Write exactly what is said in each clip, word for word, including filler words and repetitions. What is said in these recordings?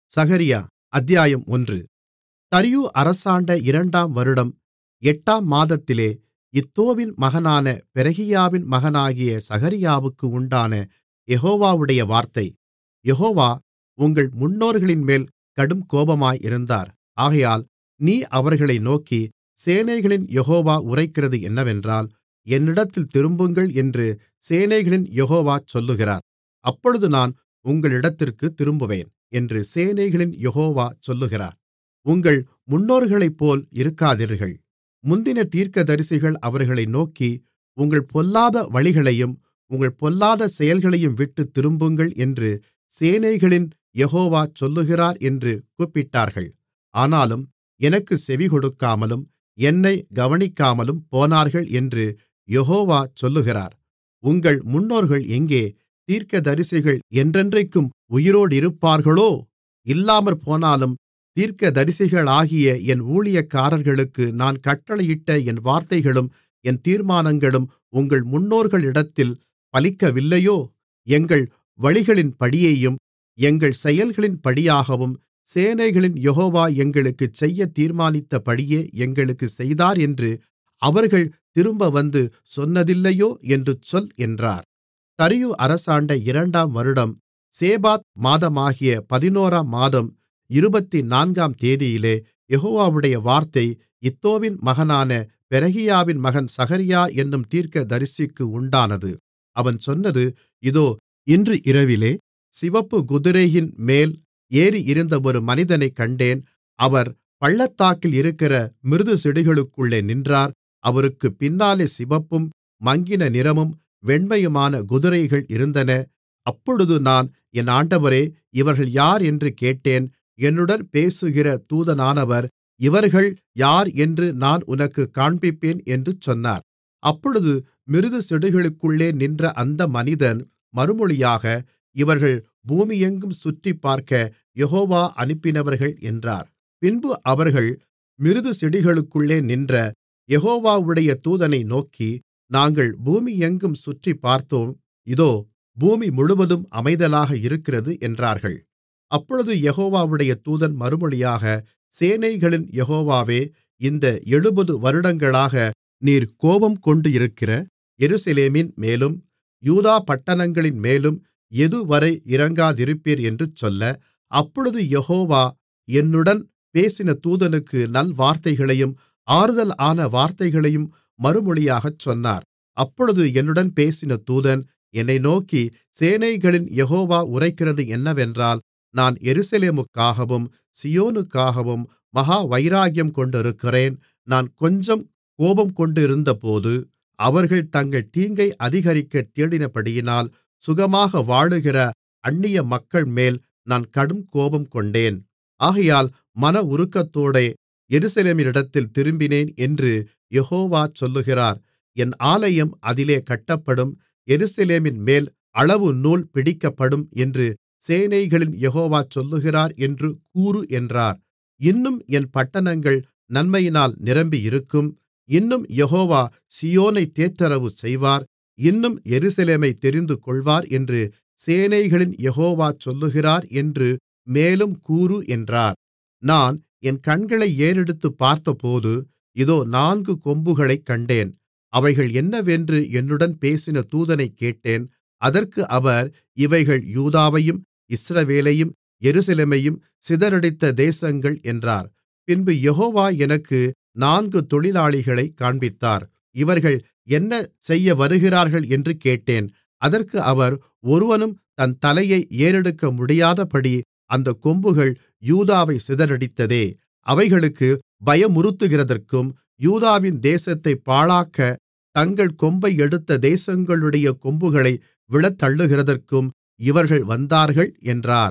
சகரியா அத்தியாயம் ஒன்று. தரியு அரசாண்ட இரண்டாம் வருடம் எட்டாம் மாதத்திலே இத்தோவின் மகனான பெரகியாவின் மகனாகிய சகரியாவுக்கு உண்டான யெகோவாவுடைய வார்த்தை. யெகோவா உங்கள் முன்னோர்களின்மேல் கடுங்கோபமாயிருந்தார். ஆகையால் நீ அவர்களை நோக்கி, சேனைகளின் யெகோவா உரைக்கிறது என்னவென்றால், என்னிடத்தில் திரும்புங்கள் என்று சேனைகளின் யெகோவா சொல்லுகிறார். அப்பொழுது நான் உங்களிடத்திற்குத் திரும்புவேன் என்று சேனைகளின் யெகோவா சொல்லுகிறார். உங்கள் முன்னோர்களைப்போல் இருக்காதீர்கள். முந்தின தீர்க்கதரிசிகள் அவர்களை நோக்கி, உங்கள் பொல்லாத வழிகளையும் உங்கள் பொல்லாத செயல்களையும் விட்டுத் திரும்புங்கள் என்று சேனைகளின் யெகோவா சொல்லுகிறார் என்று கூப்பிட்டார்கள். ஆனாலும் எனக்குச் செவிகொடுக்காமலும் என்னைக் கவனிக்காமலும் போனார்கள் என்று யெகோவா சொல்லுகிறார். உங்கள் முன்னோர்கள் எங்கே? தீர்க்கதரிசிகள் என்றென்றைக்கும் உயிரோடிருப்பார்களோ? இல்லாமற்போனாலும் தீர்க்கதரிசிகளாகிய என் ஊழியக்காரர்களுக்கு நான் கட்டளையிட்ட என் வார்த்தைகளும் என் தீர்மானங்களும் உங்கள் முன்னோர்களிடத்தில் பலிக்கவில்லையோ? எங்கள் வழிகளின்படியேயும் எங்கள் செயல்களின்படியாகவும் சேனைகளின் யெகோவா எங்களுக்குச் செய்யத் தீர்மானித்தபடியே எங்களுக்குச் செய்தார் என்று அவர்கள் திரும்ப வந்து சொன்னதில்லையோ என்று சொல் என்றார். தரியு அரசாண்ட இரண்டாம் வருடம் சேபாத் மாதமாகிய பதினோராம் மாதம் இருபத்துநான்காம் தேதியிலே யெகோவாவுடைய வார்த்தை இத்தோவின் மகனான பெரகியாவின் மகன் சகரியா என்னும் தீர்க்கதரிசிக்கு உண்டானது. அவன் சொன்னது, இதோ, இன்று இரவிலே சிவப்புக் குதிரையின் மேல் ஏறியிருந்த ஒரு மனிதனைக் கண்டேன். அவர் பள்ளத்தாக்கில் இருக்கிற மிருதுச்செடிகளுக்குள்ளே நின்றார். அவருக்குப் பின்னாலே சிவப்பும் மங்கின நிறமும் வெண்மையுமான குதிரைகள் இருந்தன. அப்பொழுது நான், என் ஆண்டவரே, இவர்கள் யார் என்று கேட்டேன். என்னுடன் பேசுகிற தூதனானவர், இவர்கள் யார் என்று நான் உனக்குக் காண்பிப்பேன் என்று சொன்னார். அப்பொழுது மிருதுச்செடிகளுக்குள்ளே நின்ற அந்த மனிதன் மறுமொழியாக, இவர்கள் பூமியெங்கும் சுற்றிப்பார்க்க யெகோவா அனுப்பினவர்கள் என்றார். பின்பு அவர்கள் மிருதுச்செடிகளுக்குள்ளே நின்ற யெகோவாவுடைய தூதனை நோக்கி, நாங்கள் பூமியெங்கும் சுற்றிப்பார்த்தோம், இதோ, பூமி முழுவதும் அமைதலாக இருக்கிறது என்றார்கள். அப்பொழுது யெகோவாவுடைய தூதன் மறுமொழியாக, சேனைகளின் யெகோவாவே, இந்த எழுபது வருடங்களாக நீர் கோபங்கொண்டிருக்கிற எருசலேமின் மேலும் யூதா பட்டணங்களின் மேலும் எதுவரை இரங்காதிருப்பீர் என்று சொல்ல, அப்பொழுது யெகோவா என்னுடன் பேசின தூதனுக்கு நல்வார்த்தைகளையும் ஆறுதலான வார்த்தைகளையும் மறுமொழியாகச் சொன்னார். அப்பொழுது என்னுடன் பேசின தூதன் என்னை நோக்கி, சேனைகளின் யெகோவா உரைக்கிறது என்னவென்றால், நான் எருசலேமுக்காகவும் சீயோனுக்காகவும் மகா வைராக்கியம் கொண்டிருக்கிறேன். நான் கொஞ்சம் கோபங்கொண்டிருந்தபோது அவர்கள் தங்கள் தீங்கை அதிகரிக்கத் தேடினபடியினால் சுகமாக வாழுகிற அந்நிய மக்கள்மேல் நான் கடும் கோபங்கொண்டேன். ஆகையால் மன உருக்கத்தோடே எருசலேமினிடத்தில் திரும்பினேன் என்று யெகோவா சொல்லுகிறார். என் ஆலயம் அதிலே கட்டப்படும், எருசலேமின்மேல் அளவு நூல் பிடிக்கப்படும் என்று சேனைகளின் யெகோவா சொல்லுகிறார் என்று கூறு என்றார். இன்னும் என் பட்டணங்கள் நன்மையினால் நிரம்பியிருக்கும். இன்னும் யெகோவா சீயோனைத் தேற்றரவு செய்வார். இன்னும் எருசலேமைத் தெரிந்துகொள்வார் என்று சேனைகளின் யெகோவா சொல்லுகிறார் என்று மேலும் கூறு என்றார். நான் என் கண்களை ஏறெடுத்துப் பார்த்தபோது, இதோ, நான்கு கொம்புகளைக் கண்டேன். அவைகள் என்னவென்று என்னுடன் பேசின தூதனைக் கேட்டேன். அதற்கு அவர், இவைகள் யூதாவையும் இஸ்ரவேலையும் எருசலேமையும் சிதறடித்த தேசங்கள் என்றார். பின்பு யெகோவா எனக்கு நான்கு தொழிலாளிகளைக் காண்பித்தார். இவர்கள் என்ன செய்ய வருகிறார்கள் என்று கேட்டேன். அதற்கு அவர், ஒருவனும் தன் தலையை ஏறெடுக்க முடியாதபடி அந்தக் கொம்புகள் யூதாவைச் சிதறடித்ததே. அவைகளுக்கு பயமுறுத்துகிறதற்கும் யூதாவின் தேசத்தைப் பாழாக்கத் தங்கள் கொம்பை எடுத்த தேசங்களுடைய கொம்புகளை விழத்தள்ளுகிறதற்கும் இவர்கள் வந்தார்கள் என்றார்.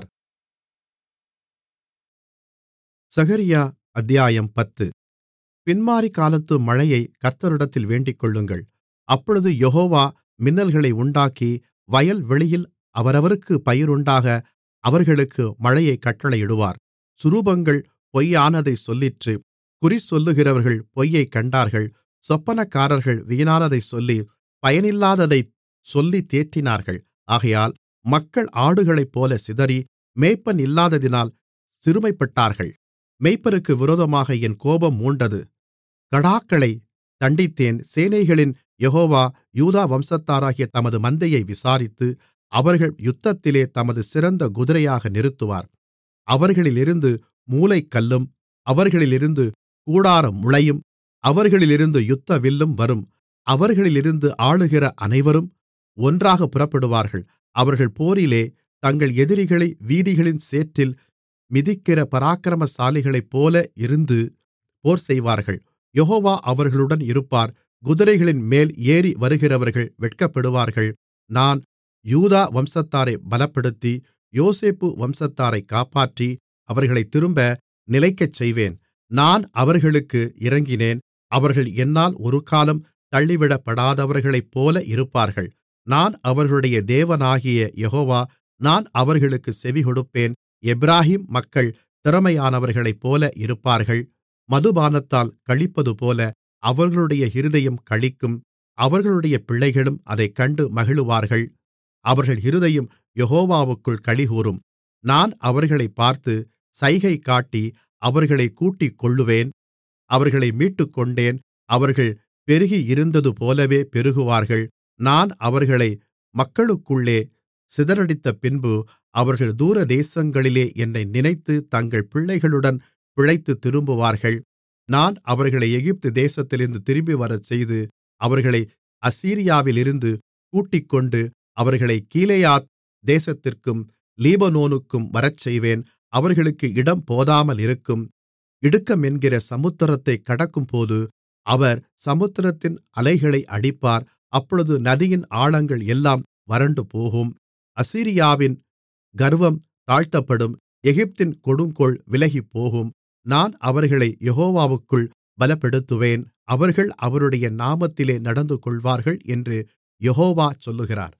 சகரியா அத்தியாயம் பத்து. பின்மாரிகாலத்து மழையைக் கர்த்தரிடத்தில் வேண்டிக்கொள்ளுங்கள். அப்பொழுது யெகோவா மின்னல்களை உண்டாக்கி வயல்வெளியில் அவரவருக்குப் பயிருண்டாக அவர்களுக்கு மழையைக் கட்டளையிடுவார். சுரூபங்கள் பொய்யானதைச் சொல்லிற்று. குறிசொல்லுகிறவர்கள் பொய்யைக் கண்டார்கள். சொப்பனக்காரர்கள் வீணானதைச் சொல்லி பயனில்லாததைச் சொல்லித் தேற்றினார்கள். ஆகையால் மக்கள் ஆடுகளைப்போல சிதறி, மேய்ப்பன் இல்லாததினால் சிறுமைப்பட்டார்கள். மேய்ப்பருக்கு விரோதமாக என் கோபம் மூண்டது. கடாக்களைத் தண்டித்தேன். சேனைகளின் யெகோவா யூதா வம்சத்தாராகிய தமது மந்தையை விசாரித்து, அவர்கள் யுத்தத்திலே தமது சிறந்த குதிரையாக நிறுத்துவார். அவர்களிலிருந்து மூலைக்கல்லும் அவர்களிலிருந்து கூடாரமுளையும் அவர்களிலிருந்து யுத்தவில்லும் வரும். அவர்களிலிருந்து ஆளுகிற அனைவரும் ஒன்றாகப் புறப்படுவார்கள். அவர்கள் போரிலே தங்கள் எதிரிகளை வீதிகளின் சேற்றில் மிதிக்கிற பராக்கிரமசாலிகளைப்போல இருந்து போர்செய்வார்கள். யெகோவா அவர்களுடன் இருப்பார். குதிரைகளின்மேல் ஏறி வருகிறவர்கள் வெட்கப்படுவார்கள். நான் யூதா வம்சத்தாரைப் பலப்படுத்தி, யோசேப்பு வம்சத்தாரைக் காப்பாற்றி, அவர்களைத் திரும்ப நிலைக்கச்செய்வேன். நான் அவர்களுக்கு இரங்கினேன். அவர்கள் என்னால் ஒருக்காலும் தள்ளிவிடப்படாதவர்களைப்போல இருப்பார்கள். நான் அவர்களுடைய தேவனாகிய யெகோவா. நான் அவர்களுக்குச் செவிகொடுப்பேன். எப்பிராயீம் மக்கள் திறமையானவர்களைப்போல இருப்பார்கள். மதுபானத்தால் களிப்பதுபோல அவர்களுடைய இருதயம் களிக்கும். அவர்களுடைய பிள்ளைகளும் அதைக் கண்டு மகிழுவார்கள். அவர்கள் இருதயம் யெகோவாவுக்குள் களிகூரும். நான் அவர்களைப் பார்த்து சைகை காட்டி அவர்களைக் கூட்டிக்கொள்ளுவேன். அவர்களை மீட்டுக்கொண்டேன். அவர்கள் பெருகியிருந்ததுபோலவே பெருகுவார்கள். நான் அவர்களை மக்களுக்குள்ளே சிதறடித்தபின்பு, அவர்கள் தூரதேசங்களிலே என்னை நினைத்து தங்கள் பிள்ளைகளுடன் பிழைத்துத் திரும்புவார்கள். நான் அவர்களை எகிப்து தேசத்திலிருந்து திரும்பிவரச்செய்து, அவர்களை அசீரியாவிலிருந்து கூட்டிக்கொண்டு, அவர்களைக் கீலேயாத் தேசத்திற்கும் லீபனோனுக்கும் வரச்செய்வேன். அவர்களுக்கு இடம் போதாமல் இருக்கும். இடுக்கமென்கிற சமுத்திரத்தைக் கடக்கும்போது அவர் சமுத்திரத்தின் அலைகளை அடிப்பார். அப்பொழுது நதியின் ஆழங்கள் எல்லாம் வறண்டுபோகும். அசீரியாவின் கர்வம் தாழ்த்தப்படும். எகிப்தின் கொடுங்கோல் விலகிப்போகும். நான் அவர்களை யெகோவாவுக்குள் பலப்படுத்துவேன். அவர்கள் அவருடைய நாமத்திலே நடந்துகொள்வார்கள் என்று யெகோவா சொல்லுகிறார்.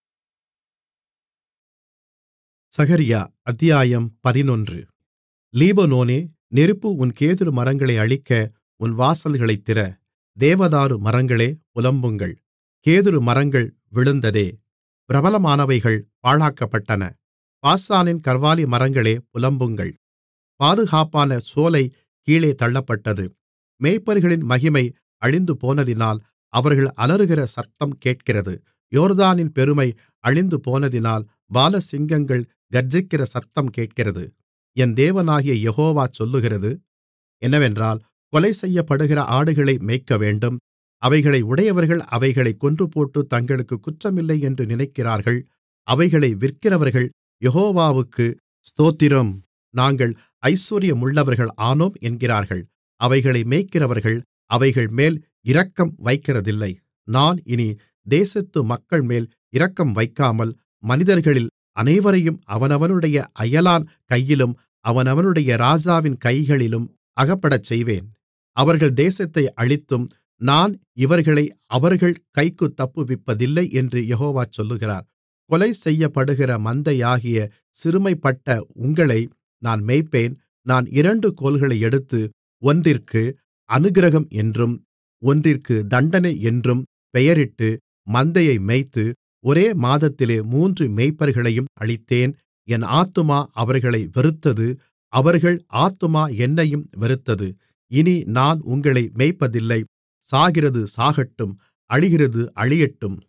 சகரியா அத்தியாயம் பதினொன்று. லீபனோனே, நெருப்பு உன் கேதுரு மரங்களை அழிக்க உன் வாசல்களைத் திற. தேவதாரு மரங்களே, புலம்புங்கள். கேதுரு மரங்கள் விழுந்ததே, பிரபலமானவைகள் பாழாக்கப்பட்டன. பாசானின் கர்வாலி மரங்களே, புலம்புங்கள். பாதுகாப்பான சோலை கீழே தள்ளப்பட்டது. மேய்ப்பர்களின் மகிமை அழிந்துபோனதினால் அவர்கள் அலறுகிற சத்தம் கேட்கிறது. யோர்தானின் பெருமை அழிந்துபோனதினால் பாலசிங்கங்கள் கர்ச்சிக்கிற சத்தம் கேட்கிறது. என் தேவனாகிய யெகோவா சொல்லுகிறது என்னவென்றால், கொலை செய்யப்படுகிற ஆடுகளை மேய்க்கவேண்டும். அவைகளை உடையவர்கள் அவைகளைக் கொன்றுபோட்டு தங்களுக்குக் குற்றமில்லை என்று நினைக்கிறார்கள். அவைகளை விற்கிறவர்கள் யெகோவாவுக்கு ஸ்தோத்திரம், நாங்கள் ஐசுவரியமுள்ளவர்கள் ஆனோம் என்கிறார்கள். அவைகளை மேய்க்கிறவர்கள் அவைகள்மேல் இரக்கம் வைக்கிறதில்லை. நான் இனி தேசத்து மக்கள்மேல் இரக்கம் வைக்காமல், மனிதர்களில் அனைவரையும் அவனவனுடைய அயலான் கையிலும் அவனவனுடைய ராஜாவின் கைகளிலும் அகப்படச்செய்வேன். அவர்கள் தேசத்தை அழித்தும், நான் இவர்களை அவர்கள் கைக்குத் தப்புவிப்பதில்லை என்று யெகோவா சொல்லுகிறார். கொலை செய்யப்படுகிற மந்தையாகிய சிறுமைப்பட்ட உங்களை நான் மேய்ப்பேன். நான் இரண்டு கோல்களை எடுத்து, ஒன்றிற்கு அனுக்கிரகம் என்றும் ஒன்றிற்கு தண்டனை என்றும் பெயரிட்டு மந்தையை மேய்த்து, ஒரே மாதத்திலே மூன்று மேய்ப்பர்களையும் அழித்தேன். என் ஆத்துமா அவர்களை வெறுத்தது, அவர்கள் ஆத்துமா என்னையும் வெறுத்தது. இனி நான் உங்களை மேய்ப்பதில்லை. சாகிறது சாகட்டும், அழிகிறது அழியட்டும்.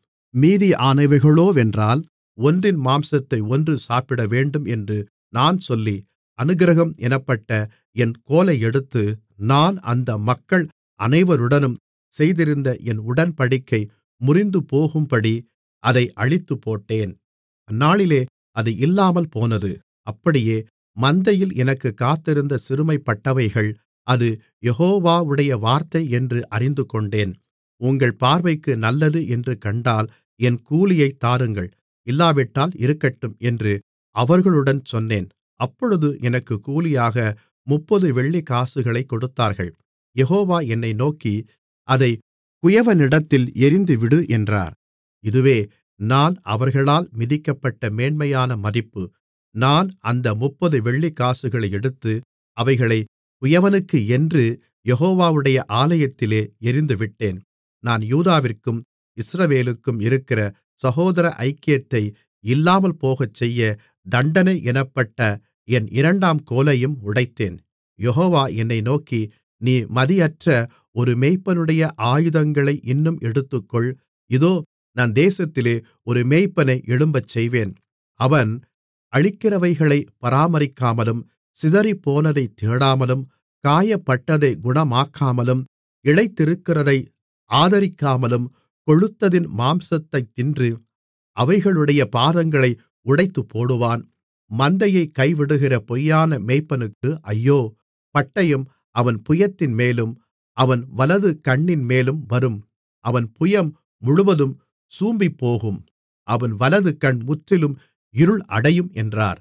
மீதியானவைகளோவென்றால் ஒன்றின் மாம்சத்தை ஒன்று சாப்பிடவேண்டும் என்று நான் சொல்லி, அனுக்கிரகம் என்னப்பட்ட என் கோலை எடுத்து, நான் அந்த மக்கள் அனைவருடனும் செய்திருந்த என் உடன்படிக்கை முறிந்துபோகும்படி அதை அழித்துப்போட்டேன். அந்நாளிலே அது இல்லாமல் போனது. அப்படியே மந்தையில் எனக்குக் காத்திருந்த சிறுமைப்பட்டவைகள், அது யெகோவாவுடைய வார்த்தை என்று அறிந்துகொண்டேன். உங்கள் பார்வைக்கு நல்லது என்று கண்டால் என் கூலியைத் தாருங்கள், இல்லாவிட்டால் இருக்கட்டும் என்று அவர்களுடன் சொன்னேன். அப்பொழுது எனக்குக் கூலியாக முப்பது வெள்ளிக்காசுகளைக் கொடுத்தார்கள். யெகோவா என்னை நோக்கி, அதைக் குயவனிடத்தில் எறிந்துவிடு என்றார். இதுவே நான் அவர்களால் மிதிக்கப்பட்ட மேன்மையான மதிப்பு. நான் அந்த முப்பது வெள்ளிக்காசுகளை எடுத்து, அவைகளைக் குயவனுக்கு என்று யெகோவாவுடைய ஆலயத்திலே எறிந்துவிட்டேன். நான் யூதாவிற்கும் இஸ்ரவேலுக்கும் இருக்கிற சகோதர ஐக்கியத்தை இல்லாமல் போகச்செய்ய, தண்டனை என்னப்பட்ட என் இரண்டாம் கோலையும் உடைத்தேன். யெகோவா என்னை நோக்கி, நீ மதியற்ற ஒரு மேய்ப்பனுடைய ஆயுதங்களை இன்னும் எடுத்துக்கொள். இதோ, நான் தேசத்திலே ஒரு மேய்ப்பனை எழும்பச்செய்வேன். அவன் அழிக்கிறவைகளைப் பராமரிக்காமலும், சிதறிப்போனதைத் தேடாமலும், காயப்பட்டதைக் குணமாக்காமலும், இளைத்திருக்கிறதை ஆதரிக்காமலும், கொழுத்ததின் மாம்சத்தைத் தின்று அவைகளுடைய பாதங்களை உடைத்துப்போடுவான். மந்தையைக் கைவிடுகிற பொய்யான மேய்ப்பனுக்கு ஐயோ. பட்டயம் அவன் புயத்தின்மேலும் அவன் வலது கண்ணின்மேலும் வரும். அவன் புயம் முழுவதும் சூம்பிப்போகும். அவன் வலது கண் முற்றிலும் இருள் அடையும் என்றார்.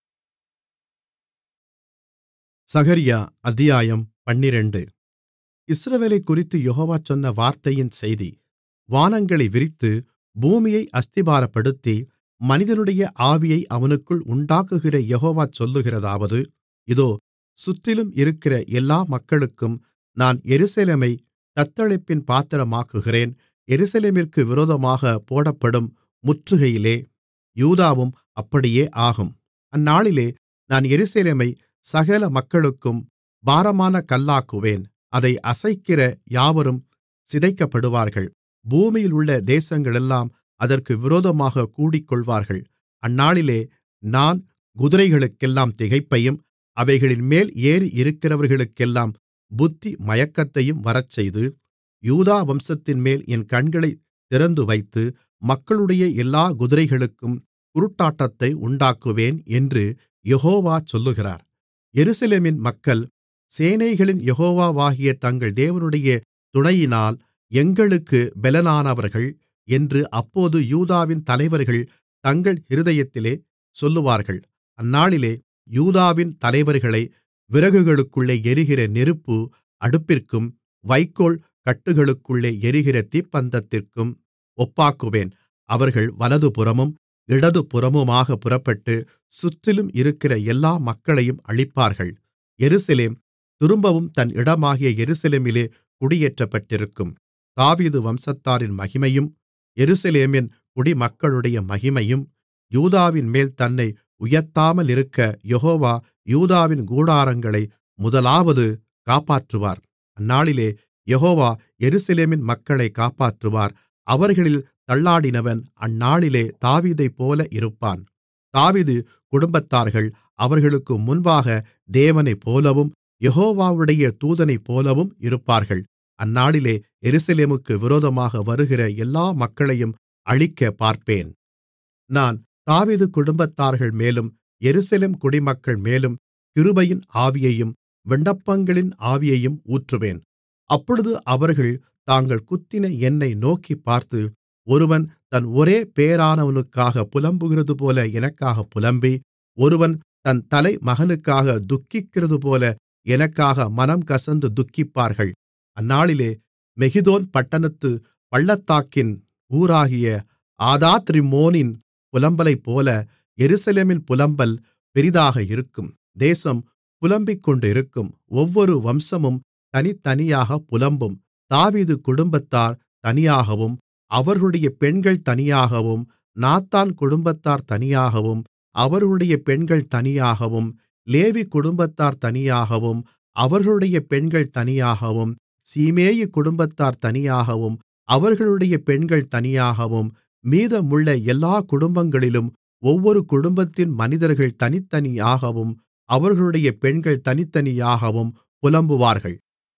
சகரியா அத்தியாயம் பன்னிரண்டு. இஸ்ரவேலைக்குறித்து யெகோவா சொன்ன வார்த்தையின் செய்தி. வானங்களை விரித்து பூமியை அஸ்திபாரப்படுத்தி மனிதனுடைய ஆவியை அவனுக்குள் உண்டாக்குகிற யெகோவா சொல்லுகிறதாவது, இதோ, சுற்றிலும் இருக்கிற எல்லா மக்களுக்கும் நான் எருசலேமைத் தத்தளிப்பின் பாத்திரமாக்குகிறேன். எருசலேமிற்கு விரோதமாகப் போடப்படும் முற்றுகையிலே யூதாவும் அப்படியே ஆகும். அந்நாளிலே நான் எருசலேமைச் சகல மக்களுக்கும் பாரமான கல்லாக்குவேன். அதை அசைக்கிற யாவரும் சிதைக்கப்படுவார்கள். பூமியிலுள்ள தேசங்களெல்லாம் அதற்கு விரோதமாகக் கூடிக்கொள்வார்கள். அந்நாளிலே நான் குதிரைகளுக்கெல்லாம் திகைப்பையும், அவைகளின்மேல் ஏறியிருக்கிறவர்களுக்கெல்லாம் புத்தி மயக்கத்தையும் வரச்செய்து, யூதா வம்சத்தின்மேல் என் கண்களைத் திறந்துவைத்து, மக்களுடைய எல்லா குதிரைகளுக்கும் குருட்டாட்டத்தை உண்டாக்குவேன் என்று யெகோவா சொல்லுகிறார். எருசலேமின் மக்கள் சேனைகளின் யெகோவாவாகிய தங்கள் தேவனுடைய துணையினால் எங்களுக்குப் பெலனானவர்கள் என்று அப்போது யூதாவின் தலைவர்கள் தங்கள் இருதயத்திலே சொல்லுவார்கள். அந்நாளிலே யூதாவின் தலைவர்களை விறகுகளுக்குள்ளே எரிகிற நெருப்பு அடுப்பிற்கும், வைக்கோல் கட்டுகளுக்குள்ளே எரிகிற தீப்பந்தத்திற்கும் ஒப்பாக்குவேன். அவர்கள் வலதுபுறமும் இடதுபுறமுமாகப் புறப்பட்டு சுற்றிலும் இருக்கிற எல்லா மக்களையும் அழிப்பார்கள். எருசலேம் திரும்பவும் தன் இடமாகிய எருசலேமிலே குடியேற்றப்பட்டிருக்கும். தாவீது வம்சத்தாரின் மகிமையும், எருசலேமின் குடிமக்களுடைய மகிமையும், யூதாவின்மேல் தன்னை உயர்த்தாமலிருக்க யெகோவா யூதாவின் கூடாரங்களை முதலாவது காப்பாற்றுவார். அந்நாளிலே யெகோவா எருசலேமின் மக்களைக் காப்பாற்றுவார். அவர்களில் தள்ளாடினவன் அந்நாளிலே தாவீதைப்போல இருப்பான். தாவீது குடும்பத்தார்கள் அவர்களுக்கு முன்பாக தேவனைப்போலவும் யெகோவாவுடைய தூதனைப்போலவும் இருப்பார்கள். அந்நாளிலே எருசலேமுக்கு விரோதமாக வருகிற எல்லா மக்களையும் அழிக்கப் பார்ப்பேன். நான் தாவீது குடும்பத்தார்கள் மேலும் எருசலேம் குடிமக்கள் மேலும் கிருபையின் ஆவியையும் விண்ணப்பங்களின் ஆவியையும் ஊற்றுவேன். அப்பொழுது அவர்கள் தாங்கள் குத்தின என்னை நோக்கிப் பார்த்து, ஒருவன் தன் ஒரே பேறானவனுக்காகப் புலம்புகிறதுபோல எனக்காகப் புலம்பி, ஒருவன் தன் தலைமகனுக்காக துக்கிக்கிறதுபோல எனக்காக மனம் கசந்து துக்கிப்பார்கள். அந்நாளிலே மெகிதோன் பட்டணத்து பள்ளத்தாக்கின் ஊராகிய ஆதாத்ரிம்மோனின் புலம்பலைப்போல எருசலேமின் புலம்பல் பெரிதாக இருக்கும். தேசம் புலம்பிக்கொண்டிருக்கும். ஒவ்வொரு வம்சமும் தனித்தனியாகப் புலம்பும். தாவீது குடும்பத்தார் தனியாகவும், அவர்களுடைய பெண்கள் தனியாகவும், நாத்தான் குடும்பத்தார் தனியாகவும், அவர்களுடைய பெண்கள் தனியாகவும், லேவி குடும்பத்தார் தனியாகவும், அவர்களுடைய பெண்கள் தனியாகவும், சீமேயி குடும்பத்தார் தனியாகவும், அவர்களுடைய பெண்கள் தனியாகவும், மீதமுள்ள எல்லா குடும்பங்களிலும் ஒவ்வொரு குடும்பத்தின் மனிதர்கள் தனித்தனியாகவும், அவர்களுடைய பெண்கள் தனித்தனியாகவும் புலம்புவார்கள்.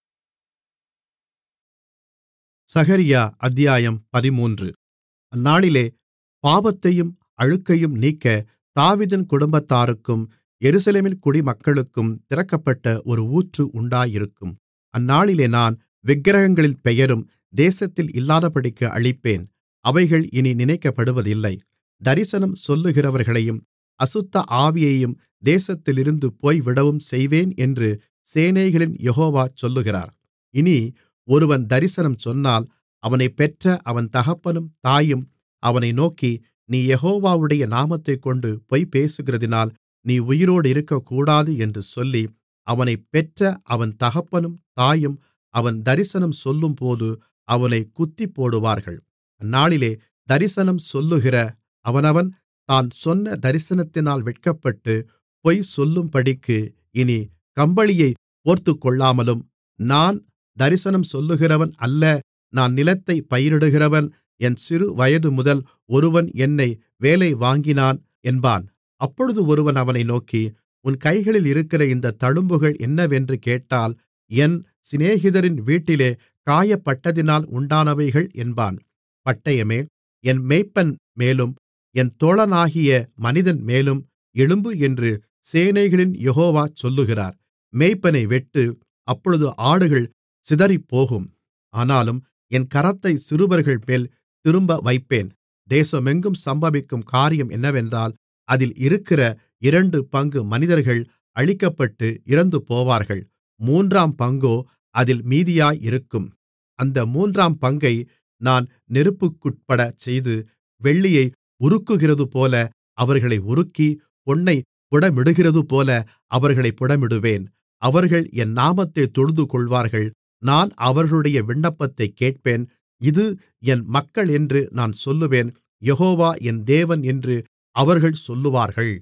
சகரியா அத்தியாயம் பதிமூன்று. அந்நாளிலே பாவத்தையும் அழுக்கையும் நீக்க தாவீதின் குடும்பத்தாருக்கும் எருசலேமின் குடிமக்களுக்கும் திறக்கப்பட்ட ஒரு ஊற்று உண்டாயிருக்கும். அந்நாளிலே நான் விக்கிரகங்களின் பெயரும் தேசத்தில் இல்லாதபடிக்கு அழிப்பேன். அவைகள் இனி நினைக்கப்படுவதில்லை. தரிசனம் சொல்லுகிறவர்களையும் அசுத்த ஆவியையும் தேசத்திலிருந்து போய்விடவும் செய்வேன் என்று சேனைகளின் யெகோவா சொல்லுகிறார். இனி ஒருவன் தரிசனம் சொன்னால் அவனைப் பெற்ற அவன் தகப்பனும் தாயும் அவனை நோக்கி, நீ யெகோவாவுடைய நாமத்தைக்கொண்டு பொய் பேசுகிறதினால் நீ உயிரோடு இருக்கக்கூடாது என்று சொல்லி, அவனைப் பெற்ற அவன் தகப்பனும் தாயும் அவன் தரிசனம் சொல்லும்போது அவனைக் குத்திப்போடுவார்கள். அந்நாளிலே தரிசனம் சொல்லுகிற அவனவன் தான் சொன்ன தரிசனத்தினால் வெட்கப்பட்டு பொய் சொல்லும்படிக்கு இனி கம்பளியைப் போர்த்துக்கொள்ளாமலும், நான் தரிசனம் சொல்லுகிறவன் அல்ல, நான் நிலத்தைப் பயிரிடுகிறவன், என் சிறுவயதுமுதல் ஒருவன் என்னை வேலை வாங்கினான் என்பான். அப்பொழுது ஒருவன் அவனை நோக்கி, உன் கைகளில் இருக்கிற இந்தத் தழும்புகள் என்னவென்று கேட்டால், என் சிநேகிதரின் வீட்டிலே காயப்பட்டதினால் உண்டானவைகள் என்பான். பட்டயமே, என் மேய்ப்பன் மேலும் என் தோழனாகிய மனிதன் மேலும் எழும்பு என்று சேனைகளின் யெகோவா சொல்லுகிறார். மேய்ப்பனை வெட்டு, அப்பொழுது ஆடுகள் சிதறிப்போகும். ஆனாலும் என் கரத்தைச் சிறுவர்கள்மேல் திரும்ப வைப்பேன். தேசமெங்கும் சம்பவிக்கும் காரியம் என்னவென்றால், அதில் இருக்கிற இரண்டு பங்கு மனிதர்கள் அழிக்கப்பட்டு இறந்துபோவார்கள், மூன்றாம் பங்கோ அதில் மீதியாயிருக்கும். அந்த மூன்றாம் பங்கை நான் நெருப்புக்குட்படச் செய்து, வெள்ளியை உருக்குகிறதுபோல அவர்களை உருக்கி, பொன்னைப் புடமிடுகிறதுபோல அவர்களைப் புடமிடுவேன். அவர்கள் என் நாமத்தைத் தொழுதுகொள்வார்கள். நான் அவர்களுடைய விண்ணப்பத்தைக் கேட்பேன். இது என் மக்களென்று நான் சொல்லுவேன். யெகோவா என் தேவன் என்று அவர்கள் சொல்லுவார்கள்.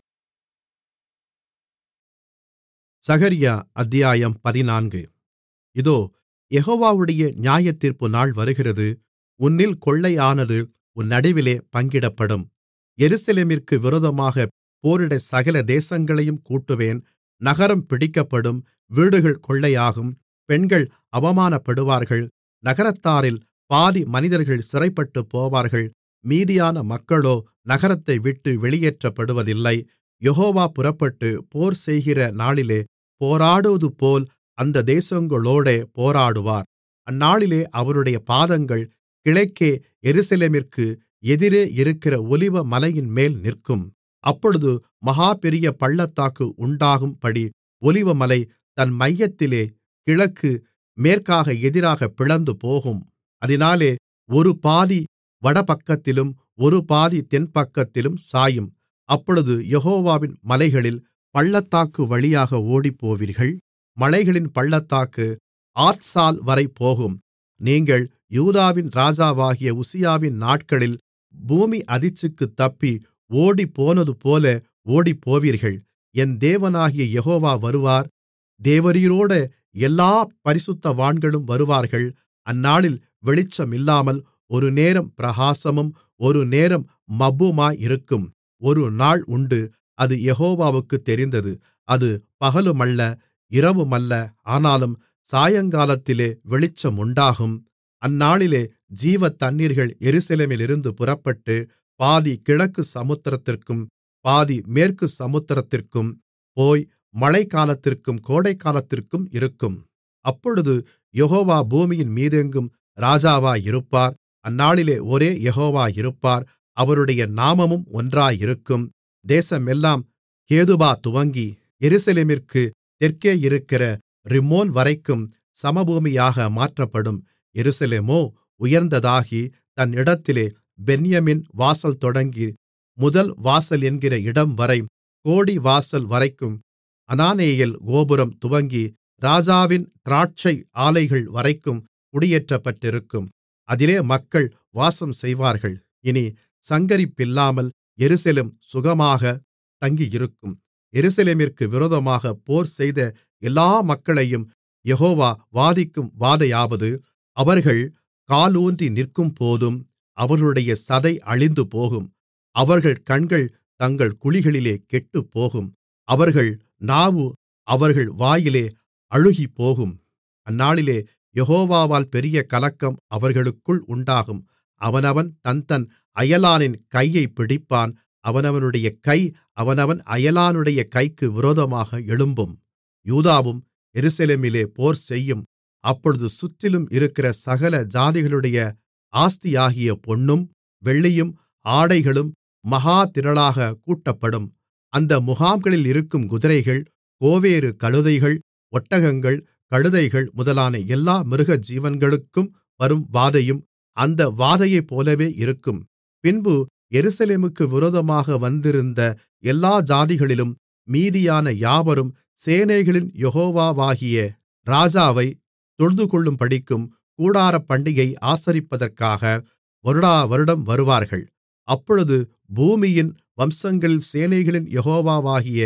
சகரியா அத்தியாயம் பதினான்கு. இதோ, யெகோவாவுடைய நியாயத்தீர்ப்பு நாள் வருகிறது. உன்னில் கொள்ளையானது உன் நடுவிலே பங்கிடப்படும். எருசலேமிற்கு விரோதமாகப் போரிடச் சகல தேசங்களையும் கூட்டுவேன். நகரம் பிடிக்கப்படும், வீடுகள் கொள்ளையாகும், பெண்கள் அவமானப்படுவார்கள். நகரத்தாரில் பாதி மனிதர்கள் சிறைப்பட்டுப்போவார்கள், மீதியான மக்களோ நகரத்தை விட்டு வெளியேற்றப்படுவதில்லை. யெகோவா புறப்பட்டு போர்செய்கிற நாளிலே போராடுவதுபோல் அந்த தேசங்களோடே போராடுவார். அந்நாளிலே அவருடைய பாதங்கள் கிழக்கே எருசலேமிற்கு எதிரே இருக்கிற ஒலிவ மலையின்மேல் நிற்கும். அப்பொழுது மகா பெரிய பள்ளத்தாக்கு உண்டாகும்படி ஒலிவமலை தன் மையத்திலே கிழக்கு மேற்காக எதிராகப் பிளந்துபோகும். அதினாலே ஒரு பாதி வடபக்கத்திலும் ஒரு பாதி தென்பக்கத்திலும் சாயும். அப்பொழுது யெகோவாவின் மலைகளில் பள்ளத்தாக்கு வழியாக ஓடிப்போவீர்கள். மலைகளின் பள்ளத்தாக்கு ஆத்சால்வரை போகும். நீங்கள் யூதாவின் ராஜாவாகிய உசியாவின் நாட்களில் பூமி அதிர்ச்சிக்குத் தப்பி ஓடிப்போனதுபோல ஓடிப்போவீர்கள். என் தேவனாகிய யெகோவா வருவார். தேவரீரோடே எல்லாப் பரிசுத்தவான்களும் வருவார்கள். அந்நாளில் வெளிச்சமில்லாமல் ஒருநேரம் பிரகாசமும் ஒருநேரம் மப்புமாயிருக்கும். ஒரு நாள் உண்டு, அது யெகோவாவுக்குத் தெரிந்தது. அது பகலுமல்ல இரவுமல்ல, ஆனாலும் சாயங்காலத்திலே வெளிச்சமுண்டாகும். அந்நாளிலே ஜீவதண்ணீர்கள் எருசலேமிலிருந்து புறப்பட்டு பாதி கிழக்கு சமுத்திரத்திற்கும் பாதி மேற்கு சமுத்திரத்திற்கும் போய் மழைக்காலத்திற்கும் கோடைக்காலத்திற்கும் இருக்கும். அப்பொழுது யெகோவா பூமியின் மீதெங்கும் ராஜாவாயிருப்பார். அந்நாளிலே ஒரே யெகோவா இருப்பார், அவருடைய நாமமும் ஒன்றாயிருக்கும். தேசமெல்லாம் கேதுபா துவங்கி எருசலேமிற்கு தெற்கே இருக்கிற ரிம்மோன் வரைக்கும் சமபூமியாக மாற்றப்படும். எருசலேமோ உயர்ந்ததாகி தன் இடத்திலே பென்யமீன் வாசல் தொடங்கி முதல் வாசல் என்கிற இடம்வரை கோடிவாசல் வரைக்கும் அனானெயேல் கோபுரம் துவங்கி ராஜாவின் திராட்சை ஆலைகள் வரைக்கும் குடியேற்றப்பட்டிருக்கும். அதிலே மக்கள் வாசம் செய்வார்கள். இனி சங்கரிப்பில்லாமல் எருசலேம் சுகமாகத் தங்கியிருக்கும். எருசலேமிற்கு விரோதமாகப் போர்செய்த எல்லா மக்களையும் யெகோவா வாதிக்கும் வாதையாவது, அவர்கள் காலூன்றி நிற்கும்போதும் அவர்களுடைய சதை அழிந்துபோகும். அவர்கள் கண்கள் தங்கள் குழிகளிலே கெட்டுப்போகும். அவர்கள் நாவு அவர்கள் வாயிலே அழுகிப்போகும். அந்நாளிலே யெகோவாவால் பெரிய கலக்கம் அவர்களுக்குள் உண்டாகும். அவனவன் தன்தன் அயலானின் கையைப் பிடிப்பான். அவனவனுடைய கை அவனவன் அயலானுடைய கைக்கு விரோதமாக எழும்பும். யூதாவும் எருசலேமிலே போர்செய்யும். அப்பொழுது சுற்றிலும் இருக்கிற சகல ஜாதிகளுடைய ஆஸ்தியாகிய பொன்னும் வெள்ளியும் ஆடைகளும் மகா திரளாகக் கூட்டப்படும். அந்த முகாம்களில் இருக்கும் குதிரைகள், கோவேறு கழுதைகள், ஒட்டகங்கள், கழுதைகள் முதலான எல்லா மிருகஜீவன்களுக்கும் வரும் வாதையும் அந்த வாதையைப்போலவே இருக்கும். பின்பு எருசலேமுக்கு விரோதமாக வந்திருந்த எல்லா ஜாதிகளிலும் மீதியான யாவரும் சேனைகளின் யெகோவாவாகிய ராஜாவைத் தொழுதுகொள்ளும்படிக்கும் கூடாரப்பண்டிகை ஆசரிப்பதற்காக வருடாவருடம் வருவார்கள். அப்பொழுது பூமியின் வம்சங்களில் சேனைகளின் யெகோவாவாகிய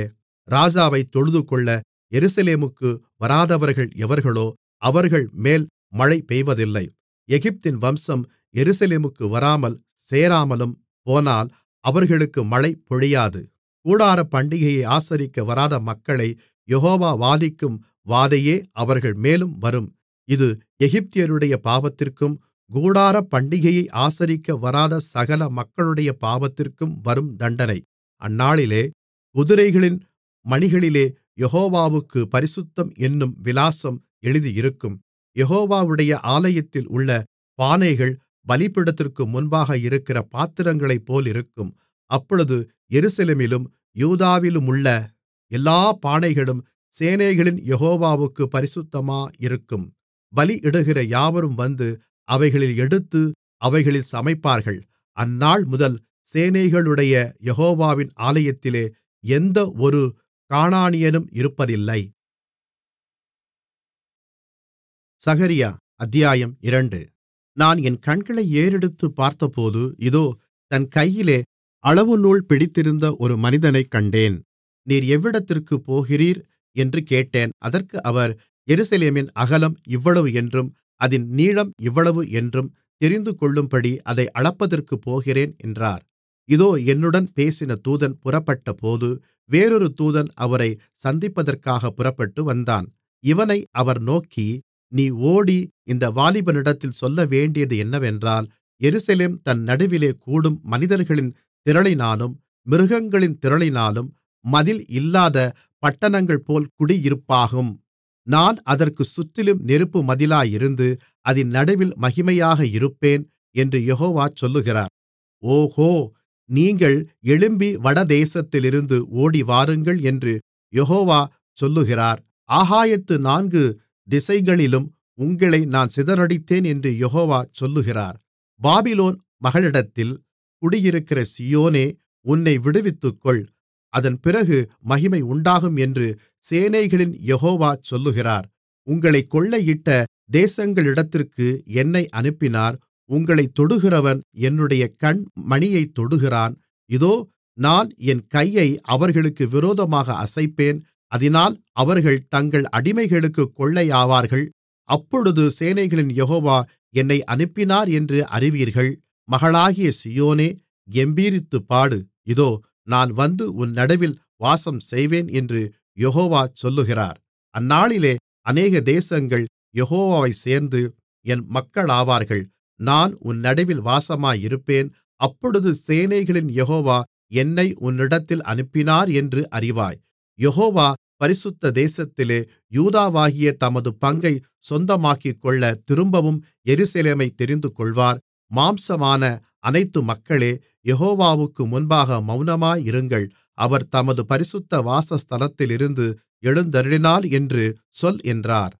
ராஜாவைத் தொழுதுகொள்ள எருசலேமுக்கு வராதவர்கள் எவர்களோ அவர்கள் மேல் மழை பெய்வதில்லை. எகிப்தின் வம்சம் எருசலேமுக்கு வராமல் சேராமலும் போனால் அவர்களுக்கு மழை பொழியாது. கூடாரப் பண்டிகையை ஆசரிக்க வராத மக்களைக் யெகோவா வாதிக்கும் வாதையே அவர்கள் மேலும் வரும். இது எகிப்தியருடைய பாவத்திற்கும் கூடாரப் பண்டிகையை ஆசரிக்க வராத சகல மக்களுடைய பாவத்திற்கும் வரும் தண்டனை. அந்நாளிலே குதிரைகளின் மணிகளிலே யெகோவாவுக்குப் பரிசுத்தம் என்னும் விலாசம் எழுதியிருக்கும். யெகோவாவுடைய ஆலயத்தில் உள்ள பானைகள் பலிபீடத்திற்கு முன்பாக இருக்கிற பாத்திரங்களைப்போலிருக்கும். அப்பொழுது எருசலேமிலும் யூதாவிலுமுள்ள எல்லாப் பானைகளும் சேனைகளின் யெகோவாவுக்குப் பரிசுத்தமாயிருக்கும். பலியிடுகிற யாவரும் வந்து அவைகளில் எடுத்து அவைகளில் சமைப்பார்கள். அந்நாள் முதல் சேனைகளுடைய யெகோவாவின் ஆலயத்திலே எந்த ஒரு கானானியனும் இருப்பதில்லை. சகரியா அத்தியாயம் இரண்டு. நான் என் கண்களை ஏறெடுத்துப் பார்த்தபோது, இதோ, தன் கையிலே அளவுநூல் பிடித்திருந்த ஒரு மனிதனைக் கண்டேன். நீர் எவ்விடத்திற்குப் போகிறீர் என்று கேட்டேன். அதற்கு அவர், எருசலேமின் அகலம் இவ்வளவு என்றும் அதின் நீளம் இவ்வளவு என்றும் தெரிந்துகொள்ளும்படி அதை அளப்பதற்குப் போகிறேன் என்றார். இதோ, என்னுடன் பேசின தூதன் புறப்பட்டபோது வேறொரு தூதன் அவரைச் சந்திப்பதற்காகப் புறப்பட்டு வந்தான். இவனை அவர் நோக்கி, நீ ஓடி இந்த வாலிபனிடத்தில் சொல்லவேண்டியது என்னவென்றால், எருசலேம் தன் நடுவிலே கூடும் மனிதர்களின் திரளினாலும் மிருகங்களின் திரளினாலும் மதில் இல்லாத பட்டணங்கள்போல் குடியிருப்பாகும். நான் அதற்குச் சுற்றிலும் நெருப்பு மதிலாயிருந்து அதின் நடுவில் மகிமையாக இருப்பேன் என்று யெகோவா சொல்லுகிறார். ஓகோ, நீங்கள் எழும்பி வடதேசத்திலிருந்து ஓடிவாருங்கள் என்று யெகோவா சொல்லுகிறார். ஆகாயத்து நான்கு திசைகளிலும் உங்களை நான் சிதறடித்தேன் என்று யெகோவா சொல்லுகிறார். பாபிலோன் மகளிடத்தில் குடியிருக்கிற சீயோனே, உன்னை விடுவித்துக்கொள், அதன் பிறகு மகிமை உண்டாகும் என்று சேனைகளின் யெகோவா சொல்லுகிறார். உங்களைக் கொள்ளையிட்ட தேசங்களிடத்திற்கு என்னை அனுப்பினார். உங்களைத் தொடுகிறவன் என்னுடைய கண் மணியைத் தொடுகிறான். இதோ, நான் என் கையை அவர்களுக்கு விரோதமாக அசைப்பேன். அதினால் அவர்கள் தங்கள் அடிமைகளுக்குக் கொள்ளையாவார்கள். அப்பொழுது சேனைகளின் யெகோவா என்னை அனுப்பினார் என்று அறிவீர்கள். மகளாகிய சீயோனே, கெம்பீரித்துப் பாடு. இதோ, நான் வந்து உன் நடுவில் வாசம் செய்வேன் என்று யெகோவா சொல்லுகிறார். அந்நாளிலே அநேக தேசங்கள் யெகோவாவைச் சேர்ந்து என் மக்களாவார்கள். நான் உன் நடுவில் வாசமாயிருப்பேன். அப்பொழுது சேனைகளின் யெகோவா என்னை உன்னிடத்தில் அனுப்பினார் என்று அறிவாய். யெகோவா பரிசுத்த தேசத்திலே யூதாவாகிய தமது பங்கைச் சொந்தமாக்கிக்கொள்ள திரும்பவும் எருசலேமைத் தெரிந்துகொள்வார். மாம்சமான அனைத்து மக்களே, யெகோவாவுக்கு முன்பாக மவுனமாயிருங்கள். அவர் தமது பரிசுத்த வாசஸ்தலத்திலிருந்து எழுந்தருளினார் என்று சொல் என்றார்.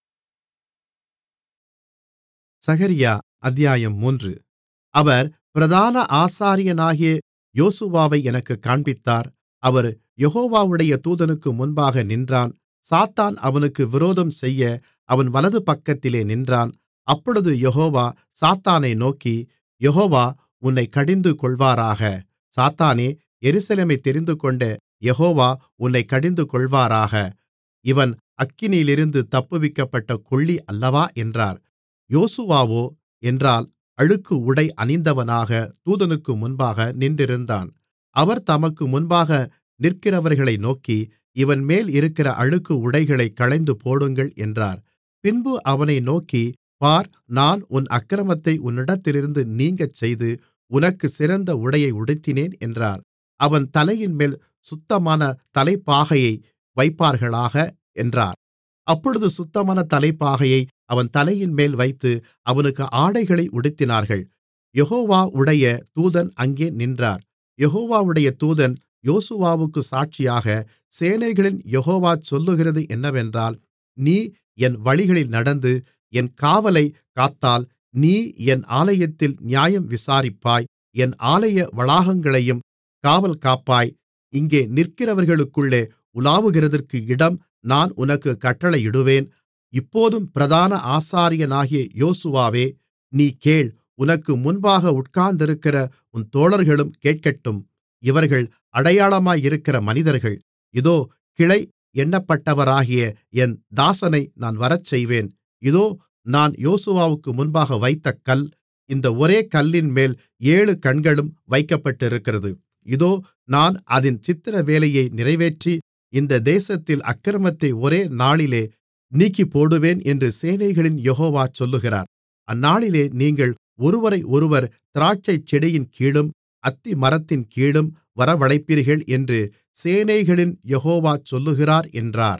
சகரியா அத்தியாயம் மூன்று. அவர் பிரதான ஆசாரியனாகிய யோசுவாவை எனக்குக் காண்பித்தார். அவர் யெகோவாவுடைய தூதனுக்கு முன்பாக நின்றான். சாத்தான் அவனுக்கு விரோதம் செய்ய அவன் வலது பக்கத்திலே நின்றான். அப்பொழுது யெகோவா சாத்தானை நோக்கி, யெகோவா உன்னைக் கடிந்து கொள்வாராக. சாத்தானே, எருசலேமைத் தெரிந்துகொண்ட யெகோவா உன்னைக் கடிந்து கொள்வாராக. இவன் அக்கினியிலிருந்து தப்புவிக்கப்பட்ட கொள்ளி அல்லவா என்றார். யோசுவாவோ என்றால் அழுக்கு உடை அணிந்தவனாக தூதனுக்கு முன்பாக நின்றிருந்தான். அவர் தமக்கு முன்பாக நிற்கிறவர்களை நோக்கி, இவன்மேல் இருக்கிற அழுக்கு உடைகளைக் களைந்து போடுங்கள் என்றார். பின்பு அவனை நோக்கி, பார், நான் உன் அக்கிரமத்தை உன்னிடத்திலிருந்து நீங்கச்செய்து உனக்குச் சிறந்த உடையை உடுத்தினேன் என்றார். அவன் தலையின்மேல் சுத்தமான தலைப்பாகையை வைப்பார்களாக என்றார். அப்பொழுது சுத்தமான தலைப்பாகையை அவன் தலையின்மேல் வைத்து அவனுக்கு ஆடைகளை உடுத்தினார்கள். யெகோவாவுடைய தூதன் அங்கே நின்றார். யெகோவாவுடைய தூதன் யோசுவாவுக்கு சாட்சியாக, சேனைகளின் யெகோவா சொல்லுகிறது என்னவென்றால், நீ என் வழிகளில் நடந்து என் காவலைக் காத்தால் நீ என் ஆலயத்தில் நியாயம் விசாரிப்பாய். என் ஆலய வளாகங்களையும் காவல் காப்பாய். இங்கே நிற்கிறவர்களுக்குள்ளே உலாவுகிறதற்கு இடம் நான் உனக்குக் கட்டளையிடுவேன். இப்போதும் பிரதான ஆசாரியனாகிய யோசுவாவே, நீ கேள். உனக்கு முன்பாக உட்கார்ந்திருக்கிற உன் தோழர்களும் கேட்கட்டும். இவர்கள் அடையாளமாயிருக்கிற மனிதர்கள். இதோ கிளை எண்ணப்பட்டவராகிய என் தாசனை நான் வரச்செய்வேன். இதோ நான் யோசுவாவுக்கு முன்பாக வைத்த கல், இந்த ஒரே கல்லின்மேல் ஏழு கண்களும் வைக்கப்பட்டிருக்கிறது. இதோ நான் அதின் சித்திரவேலையை நிறைவேற்றி இந்த தேசத்தில் அக்கிரமத்தை ஒரே நாளிலே நீக்கிப்போடுவேன் என்று சேனைகளின் யெகோவா சொல்லுகிறார். அந்நாளிலே நீங்கள் ஒருவரையொருவர் திராட்சைச்செடியின் கீழும் அத்திமரத்தின் கீழும் வரவழைப்பீர்கள் என்று சேனைகளின் யெகோவா சொல்லுகிறார் என்றார்.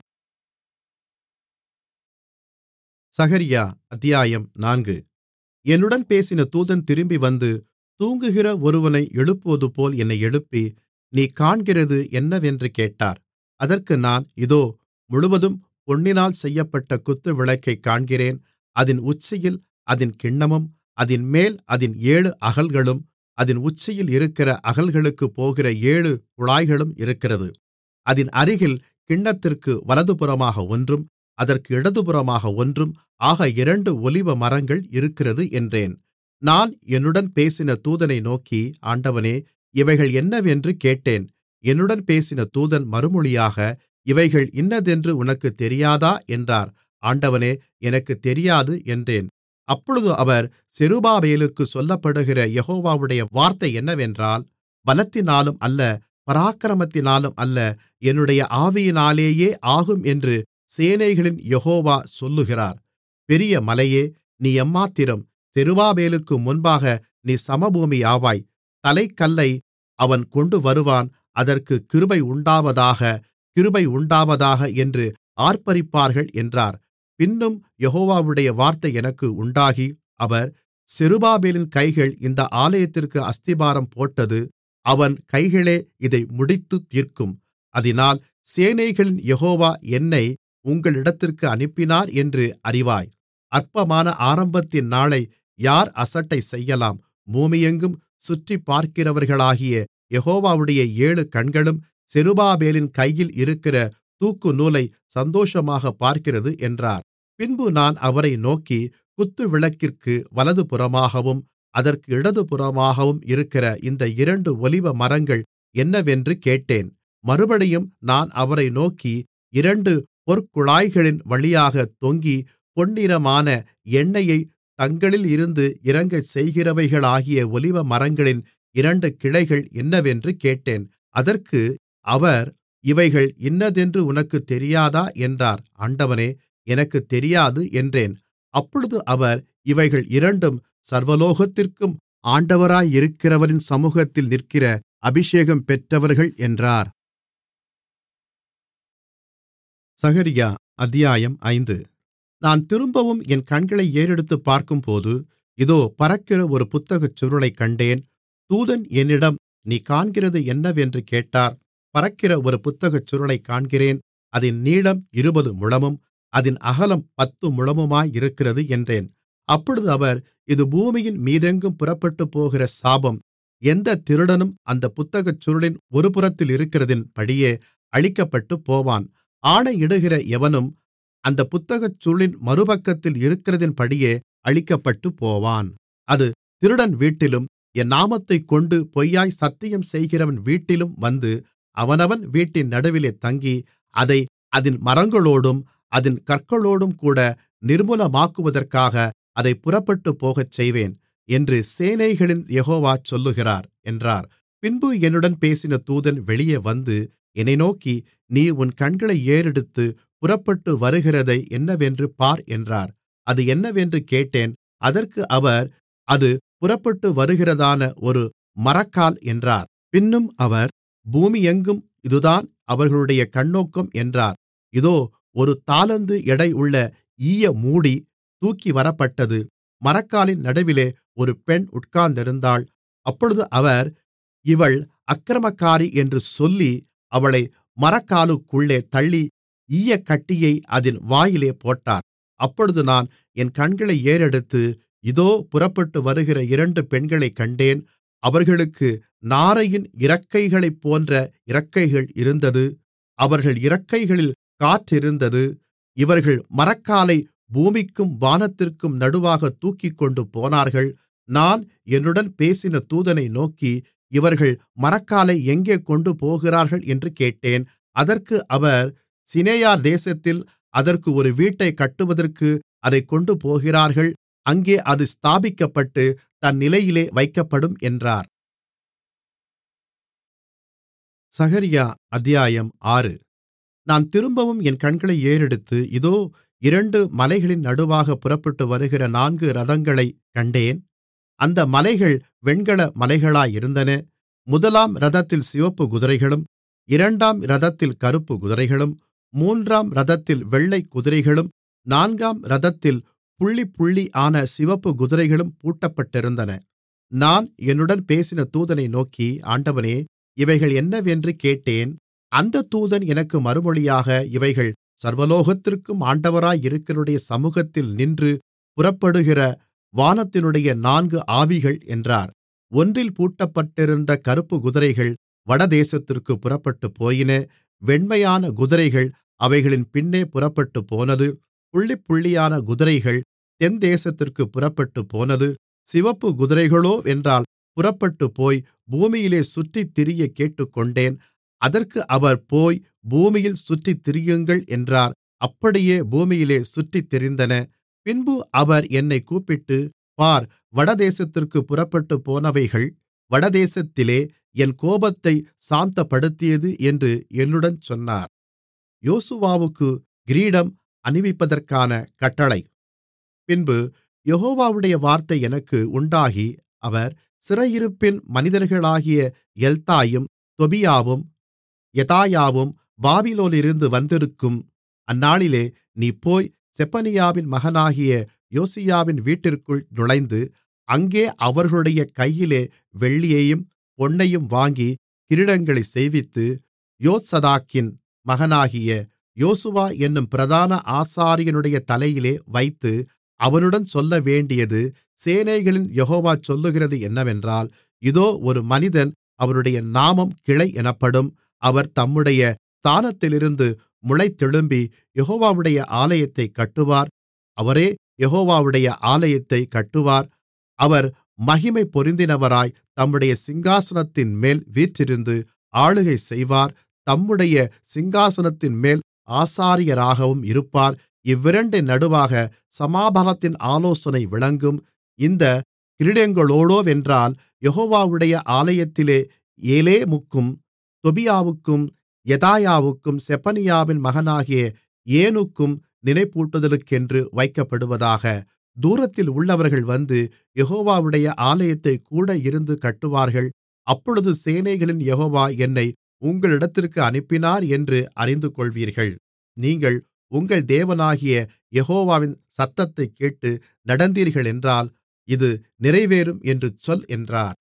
சகரியா அத்தியாயம் நான்கு. என்னுடன் பேசின தூதன் திரும்பி வந்து, தூங்குகிற ஒருவனை எழுப்புவதுபோல் என்னை எழுப்பி, நீ காண்கிறது என்னவென்று கேட்டார். அதற்கு நான், இதோ முழுவதும் பொன்னினால் செய்யப்பட்ட குத்துவிளக்கைக் காண்கிறேன். அதின் உச்சியில் அதின் கிண்ணமும், அதின்மேல் அதின் ஏழு அகல்களும், அதின் உச்சியில் இருக்கிற அகல்களுக்குப் போகிற ஏழு குழாய்களும் இருக்கிறது. அதின் அருகில் கிண்ணத்திற்கு வலதுபுறமாக ஒன்றும் அதற்கு இடதுபுறமாக ஒன்றும் ஆக இரண்டு ஒலிவ மரங்கள் இருக்கிறது என்றேன். நான் என்னுடன் பேசின தூதனை நோக்கி, ஆண்டவனே, இவைகள் என்னவென்று கேட்டேன். என்னுடன் பேசின தூதன் மறுமொழியாக, இவைகள் இன்னதென்று உனக்குத் தெரியாதா என்றார். ஆண்டவனே, எனக்குத் தெரியாது என்றேன். அப்பொழுது அவர், செருபாபேலுக்குச் சொல்லப்படுகிற யெகோவாவுடைய வார்த்தை என்னவென்றால், பலத்தினாலும் அல்ல, பராக்கிரமத்தினாலும் அல்ல, என்னுடைய ஆவியினாலேயே ஆகும் என்று சேனைகளின் யெகோவா சொல்லுகிறார். பெரிய மலையே, நீ எம்மாத்திரம்? செருபாபேலுக்கு முன்பாக நீ சமபூமியாவாய். தலைக்கல்லை அவன் கொண்டுவருவான், அதற்குக் கிருபை உண்டாவதாக, கிருபை உண்டாவதாக என்று ஆர்ப்பரிப்பார்கள் என்றார். பின்னும் யெகோவாவுடைய வார்த்தை எனக்கு உண்டாகி, அவர், செருபாபேலின் கைகள் இந்த ஆலயத்திற்கு அஸ்திபாரம் போட்டது, அவன் கைகளே இதை முடித்துத் தீர்க்கும். அதினால் சேனைகளின் யெகோவா என்னை உங்களிடத்திற்கு அனுப்பினார் என்று அறிவாய். அற்பமான ஆரம்பத்தின் நாளை யார் அசட்டை செய்யலாம்? பூமியெங்கும் சுற்றிப்பார்க்கிறவர்களாகிய யெகோவாவுடைய ஏழு கண்களும் செருபாபேலின் கையில் இருக்கிற தூக்குநூலை சந்தோஷமாகப் பார்க்கிறது என்றார். பின்பு நான் அவரை நோக்கி, குத்துவிளக்கிற்கு வலதுபுறமாகவும் அதற்கு இடதுபுறமாகவும் இருக்கிற இந்த இரண்டு ஒலிவ மரங்கள் என்னவென்று கேட்டேன். மறுபடியும் நான் அவரை நோக்கி, இரண்டு பொற்குழாய்களின் வழியாகத் தொங்கி பொன்னிறமான எண்ணெயைத் தங்களிலிருந்து இறங்கச் செய்கிறவைகளாகிய ஒலிவ மரங்களின் இரண்டு கிளைகள் என்னவென்று கேட்டேன். அதற்கு அவர், இவைகள் இன்னதென்று உனக்குத் தெரியாதா என்றார். ஆண்டவனே, எனக்குத் தெரியாது என்றேன். அப்பொழுது அவர், இவைகள் இரண்டும் சர்வலோகத்திற்கும் ஆண்டவராயிருக்கிறவரின் சமுகத்தில் நிற்கிற அபிஷேகம் பெற்றவர்கள் என்றார். சகரியா அத்தியாயம் ஐந்து. நான் திரும்பவும் என் கண்களை ஏறெடுத்துப் பார்க்கும்போது, இதோ பறக்கிற ஒரு புத்தகச் சுருளைக் கண்டேன். தூதன் என்னிடம், நீ காண்கிறது என்னவென்று கேட்டார். பறக்கிற ஒரு புத்தகச் சுருளைக் காண்கிறேன். அதின் நீளம் இருபது முழமும் அதின் அகலம் பத்து முழமுமாயிருக்கிறது என்றேன். அப்பொழுது அவர், இது பூமியின் மீதெங்கும் புறப்பட்டுப்போகிற சாபம். எந்தத் திருடனும் அந்தப் புத்தகச் சுருளின் ஒரு புறத்தில் இருக்கிறதின்படியே அழிக்கப்பட்டுப் போவான். ஆணையிடுகிற எவனும் அந்தப் புத்தகச் சுருளின் மறுபக்கத்தில் இருக்கிறதின்படியே அழிக்கப்பட்டுப் போவான். அது திருடன் வீட்டிலும் என் நாமத்தைக் கொண்டு பொய்யாய் சத்தியம் செய்கிறவன் வீட்டிலும் வந்து அவனவன் வீட்டின் நடுவிலே தங்கி, அதை அதின் மரங்களோடும் அதின் கற்களோடும்கூட நிர்மூலமாக்குவதற்காக அதைப் புறப்பட்டுப் போகச் செய்வேன் என்று சேனைகளின் யெகோவா சொல்லுகிறார் என்றார். பின்பு என்னுடன் பேசின தூதன் வெளியே வந்து என்னை நோக்கி, நீ உன் கண்களை ஏறெடுத்து புறப்பட்டு வருகிறதை என்னவென்று பார் என்றார். அது என்னவென்று கேட்டேன். அதற்கு அவர், அது புறப்பட்டு வருகிறதான ஒரு மரக்கால் என்றார். பின்னும் அவர், பூமியெங்கும் இதுதான் அவர்களுடைய கண்ணோக்கம் என்றார். இதோ ஒரு தாலந்து எடையுள்ள ஈயமூடி தூக்கிவரப்பட்டது. மரக்காலின் நடுவிலே ஒரு பெண் உட்கார்ந்திருந்தாள். அப்பொழுது அவர், இவள் அக்கிரமக்காரி என்று சொல்லி அவளை மரக்காலுக்குள்ளே தள்ளி ஈயக்கட்டியை அதின் வாயிலே போட்டார். அப்பொழுது நான் என் கண்களை ஏறெடுத்து, இதோ புறப்பட்டு வருகிற இரண்டு பெண்களைக் கண்டேன். அவர்களுக்கு நாரையின் இறக்கைகளைப்போன்ற இறக்கைகள் இருந்தது. அவர்கள் இறக்கைகளில் காற்றிருந்தது. இவர்கள் மரக்காலை பூமிக்கும் வானத்திற்கும் நடுவாகத் தூக்கிக்கொண்டு போனார்கள். நான் என்னுடன் பேசின தூதனை நோக்கி, இவர்கள் மரக்காலை எங்கே கொண்டு போகிறார்கள் என்று கேட்டேன். அதற்கு அவர், சிநெயார் தேசத்தில் அதற்கு ஒரு வீட்டைக் கட்டுவதற்கு அதைக் கொண்டுபோகிறார்கள், அங்கே அது ஸ்தாபிக்கப்பட்டு தன் நிலையிலே வைக்கப்படும் என்றார். சகரியா அத்தியாயம் ஆறு. நான் திரும்பவும் என் கண்களை ஏறெடுத்து, இதோ, இரண்டு மலைகளின் நடுவாகப் புறப்பட்டு வருகிற நான்கு இரதங்களைக் கண்டேன். அந்த மலைகள் வெண்கல மலைகளாயிருந்தன. முதலாம் இரதத்தில் சிவப்பு குதிரைகளும், இரண்டாம் இரதத்தில் கறுப்பு குதிரைகளும், மூன்றாம் இரதத்தில் வெள்ளைக் குதிரைகளும், நான்காம் இரதத்தில் புள்ளிப்புள்ளியான சிவப்பு குதிரைகளும் பூட்டப்பட்டிருந்தன. நான் என்னுடன் பேசின தூதனை நோக்கி, ஆண்டவனே, இவைகள் என்னவென்று கேட்டேன். அந்தத் தூதன் எனக்கு மறுமொழியாக, இவைகள் சர்வலோகத்திற்கும் ஆண்டவராயிருக்கிறவருடைய சமுகத்தில் நின்று புறப்படுகிற வானத்தினுடைய நான்கு ஆவிகள் என்றார். ஒன்றில் பூட்டப்பட்டிருந்த கறுப்பு குதிரைகள் வடதேசத்திற்குப் புறப்பட்டுப்போயின. வெண்மையான குதிரைகள் அவைகளின் பின்னே புறப்பட்டுப்போனது. புள்ளிப்புள்ளியான குதிரைகள் தென்தேசத்திற்குப் புறப்பட்டுப்போனது. சிவப்பு குதிரைகளோவென்றால் புறப்பட்டுப்போய் பூமியிலே சுற்றித் திரியக் கேட்டுக்கொண்டேன். அதற்கு அவர், போய் பூமியில் சுற்றித் திரியுங்கள் என்றார். அப்படியே பூமியிலே சுற்றித் திரிந்தன. பின்பு அவர் என்னைக் கூப்பிட்டு, பார், வடதேசத்திற்குப் புறப்பட்டுப்போனவைகள் வடதேசத்திலே என் கோபத்தை சாந்தப்படுத்தியது என்று என்னுடன் சொன்னார். யோசுவாவுக்கு கிரீடம் அணிவிப்பதற்கான கட்டளை. பின்பு யெகோவாவுடைய வார்த்தை எனக்கு உண்டாகி, அவர், சிறையிருப்பின் மனிதர்களாகிய எல்தாயும் தொபியாவும் யெதாயாவும் பாபிலோனிலிருந்து வந்திருக்கும் அந்நாளிலே நீ போய் செப்பனியாவின் மகனாகிய யோசியாவின் வீட்டிற்குள் நுழைந்து, அங்கே அவர்களுடைய கையிலே வெள்ளியையும் பொன்னையும் வாங்கி கிரீடங்களைச் செய்வித்து, யோத்சதாக்கின் மகனாகிய யோசுவா என்னும் பிரதான ஆசாரியனுடைய தலையிலே வைத்து, அவனுடன் சொல்லவேண்டியது, சேனைகளின் யெகோவா சொல்லுகிறது என்னவென்றால், இதோ, ஒரு மனிதன், அவருடைய நாமம் கிளை எனப்படும். அவர் தம்முடைய ஸ்தானத்திலிருந்து முளைத்தெழும்பி யெகோவாவுடைய ஆலயத்தைக் கட்டுவார். அவரே யெகோவாவுடைய ஆலயத்தைக் கட்டுவார். அவர் மகிமை பொருந்தினவராய் தம்முடைய சிங்காசனத்தின்மேல் வீற்றிருந்து ஆளுகை செய்வார். தம்முடைய சிங்காசனத்தின்மேல் ஆசாரியராகவும் இருப்பார். இவ்விரண்டின் நடுவாக சமாதானத்தின் ஆலோசனை விளங்கும். இந்தக் கிரீடங்களோடோவென்றால், யெகோவாவுடைய ஆலயத்திலே ஏலேமுக்கும் தொபியாவுக்கும் யெதாயாவுக்கும் செப்பனியாவின் மகனாகிய ஏனுக்கும் நினைப்பூட்டுதலுக்கென்று வைக்கப்படுவதாக. தூரத்தில் உள்ளவர்கள் வந்து யெகோவாவுடைய ஆலயத்தைக் கூட இருந்து கட்டுவார்கள். அப்பொழுது சேனைகளின் யெகோவா என்னை உங்களிடத்திற்கு அனுப்பினார் என்று அறிந்துகொள்வீர்கள். நீங்கள் உங்கள் தேவனாகிய யெகோவாவின் சத்தத்தைக் கேட்டு நடந்தீர்களென்றால் இது நிறைவேறும் என்று சொல் என்றார்.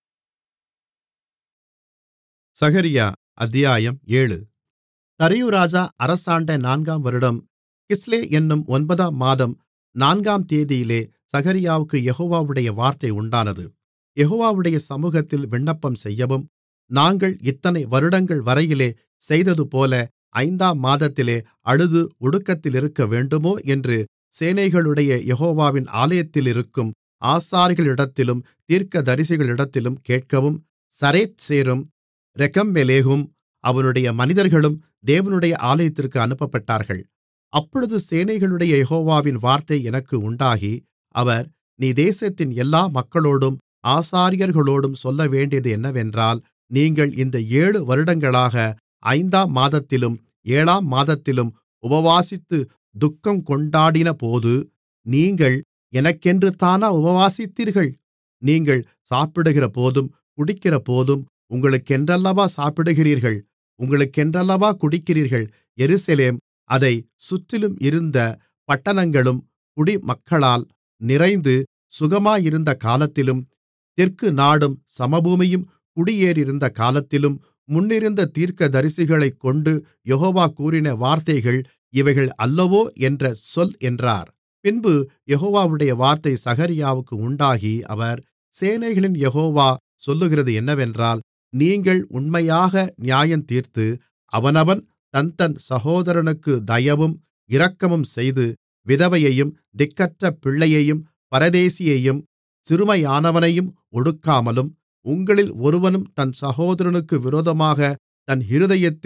சகரியா அத்தியாயம் ஏழு. தரியு ராஜா அரசாண்ட நான்காம் வருடம் கிஸ்லே என்னும் ஒன்பதாம் மாதம் நான்காம் தேதியிலே சகரியாவுக்கு யெகோவாவுடைய வார்த்தை உண்டானது. யெகோவாவுடைய சமுகத்தில் விண்ணப்பம் செய்யவும், நாங்கள் இத்தனை வருடங்கள் வரையிலே செய்ததுபோல ஐந்தாம் மாதத்திலே அழுது ஒடுக்கத்திலிருக்க வேண்டுமோ என்று சேனைகளுடைய யெகோவாவின் ஆலயத்திலிருக்கும் ஆசாரியர்களிடத்திலும் தீர்க்கதரிசிகளிடத்திலும் கேட்கவும், சரேத்சேரும் ரெகெம்மெலேகும் அவனுடைய மனிதர்களும் தேவனுடைய ஆலயத்திற்கு அனுப்பப்பட்டார்கள். அப்பொழுது சேனைகளுடைய யெகோவாவின் வார்த்தை எனக்கு உண்டாகி, அவர், நீ தேசத்தின் எல்லா மக்களோடும் ஆசாரியர்களோடும் சொல்லவேண்டியது என்னவென்றால், நீங்கள் இந்த ஏழு வருடங்களாக ஐந்தாம் மாதத்திலும் ஏழாம் மாதத்திலும் உபவாசித்து துக்கங்கொண்டாடினபோது, நீங்கள் எனக்கென்று தானா உபவாசித்தீர்கள்? நீங்கள் சாப்பிடுகிறபோதும் குடிக்கிறபோதும் உங்களுக்கென்றல்லவா சாப்பிடுகிறீர்கள், உங்களுக்கென்றல்லவா குடிக்கிறீர்கள்? எருசலேம் அதைச் சுற்றிலும் இருந்த பட்டணங்களும் குடிமக்களால் நிறைந்து சுகமாயிருந்த காலத்திலும், தெற்கு நாடும் சமபூமியும் குடியேறியிருந்த காலத்திலும், முன்னிருந்த தீர்க்கதரிசிகளைக் கொண்டு யெகோவா கூறின வார்த்தைகள் இவைகள் அல்லவோ என்ற சொல் என்றார். பின்பு யெகோவாவுடைய வார்த்தை சகரியாவுக்கு உண்டாகி, அவர், சேனைகளின் யெகோவா சொல்லுகிறது என்னவென்றால், நீங்கள் உண்மையாக நியாயந்தீர்த்து, அவனவன் தன்தன் சகோதரனுக்கு தயவும் இரக்கமும் செய்து, விதவையையும் திக்கற்ற பிள்ளையையும் பரதேசியையும் சிறுமையானவனையும் ஒடுக்காமலும், உங்களில் ஒருவனும் தன் சகோதரனுக்கு விரோதமாக தன் இருதயத்தில்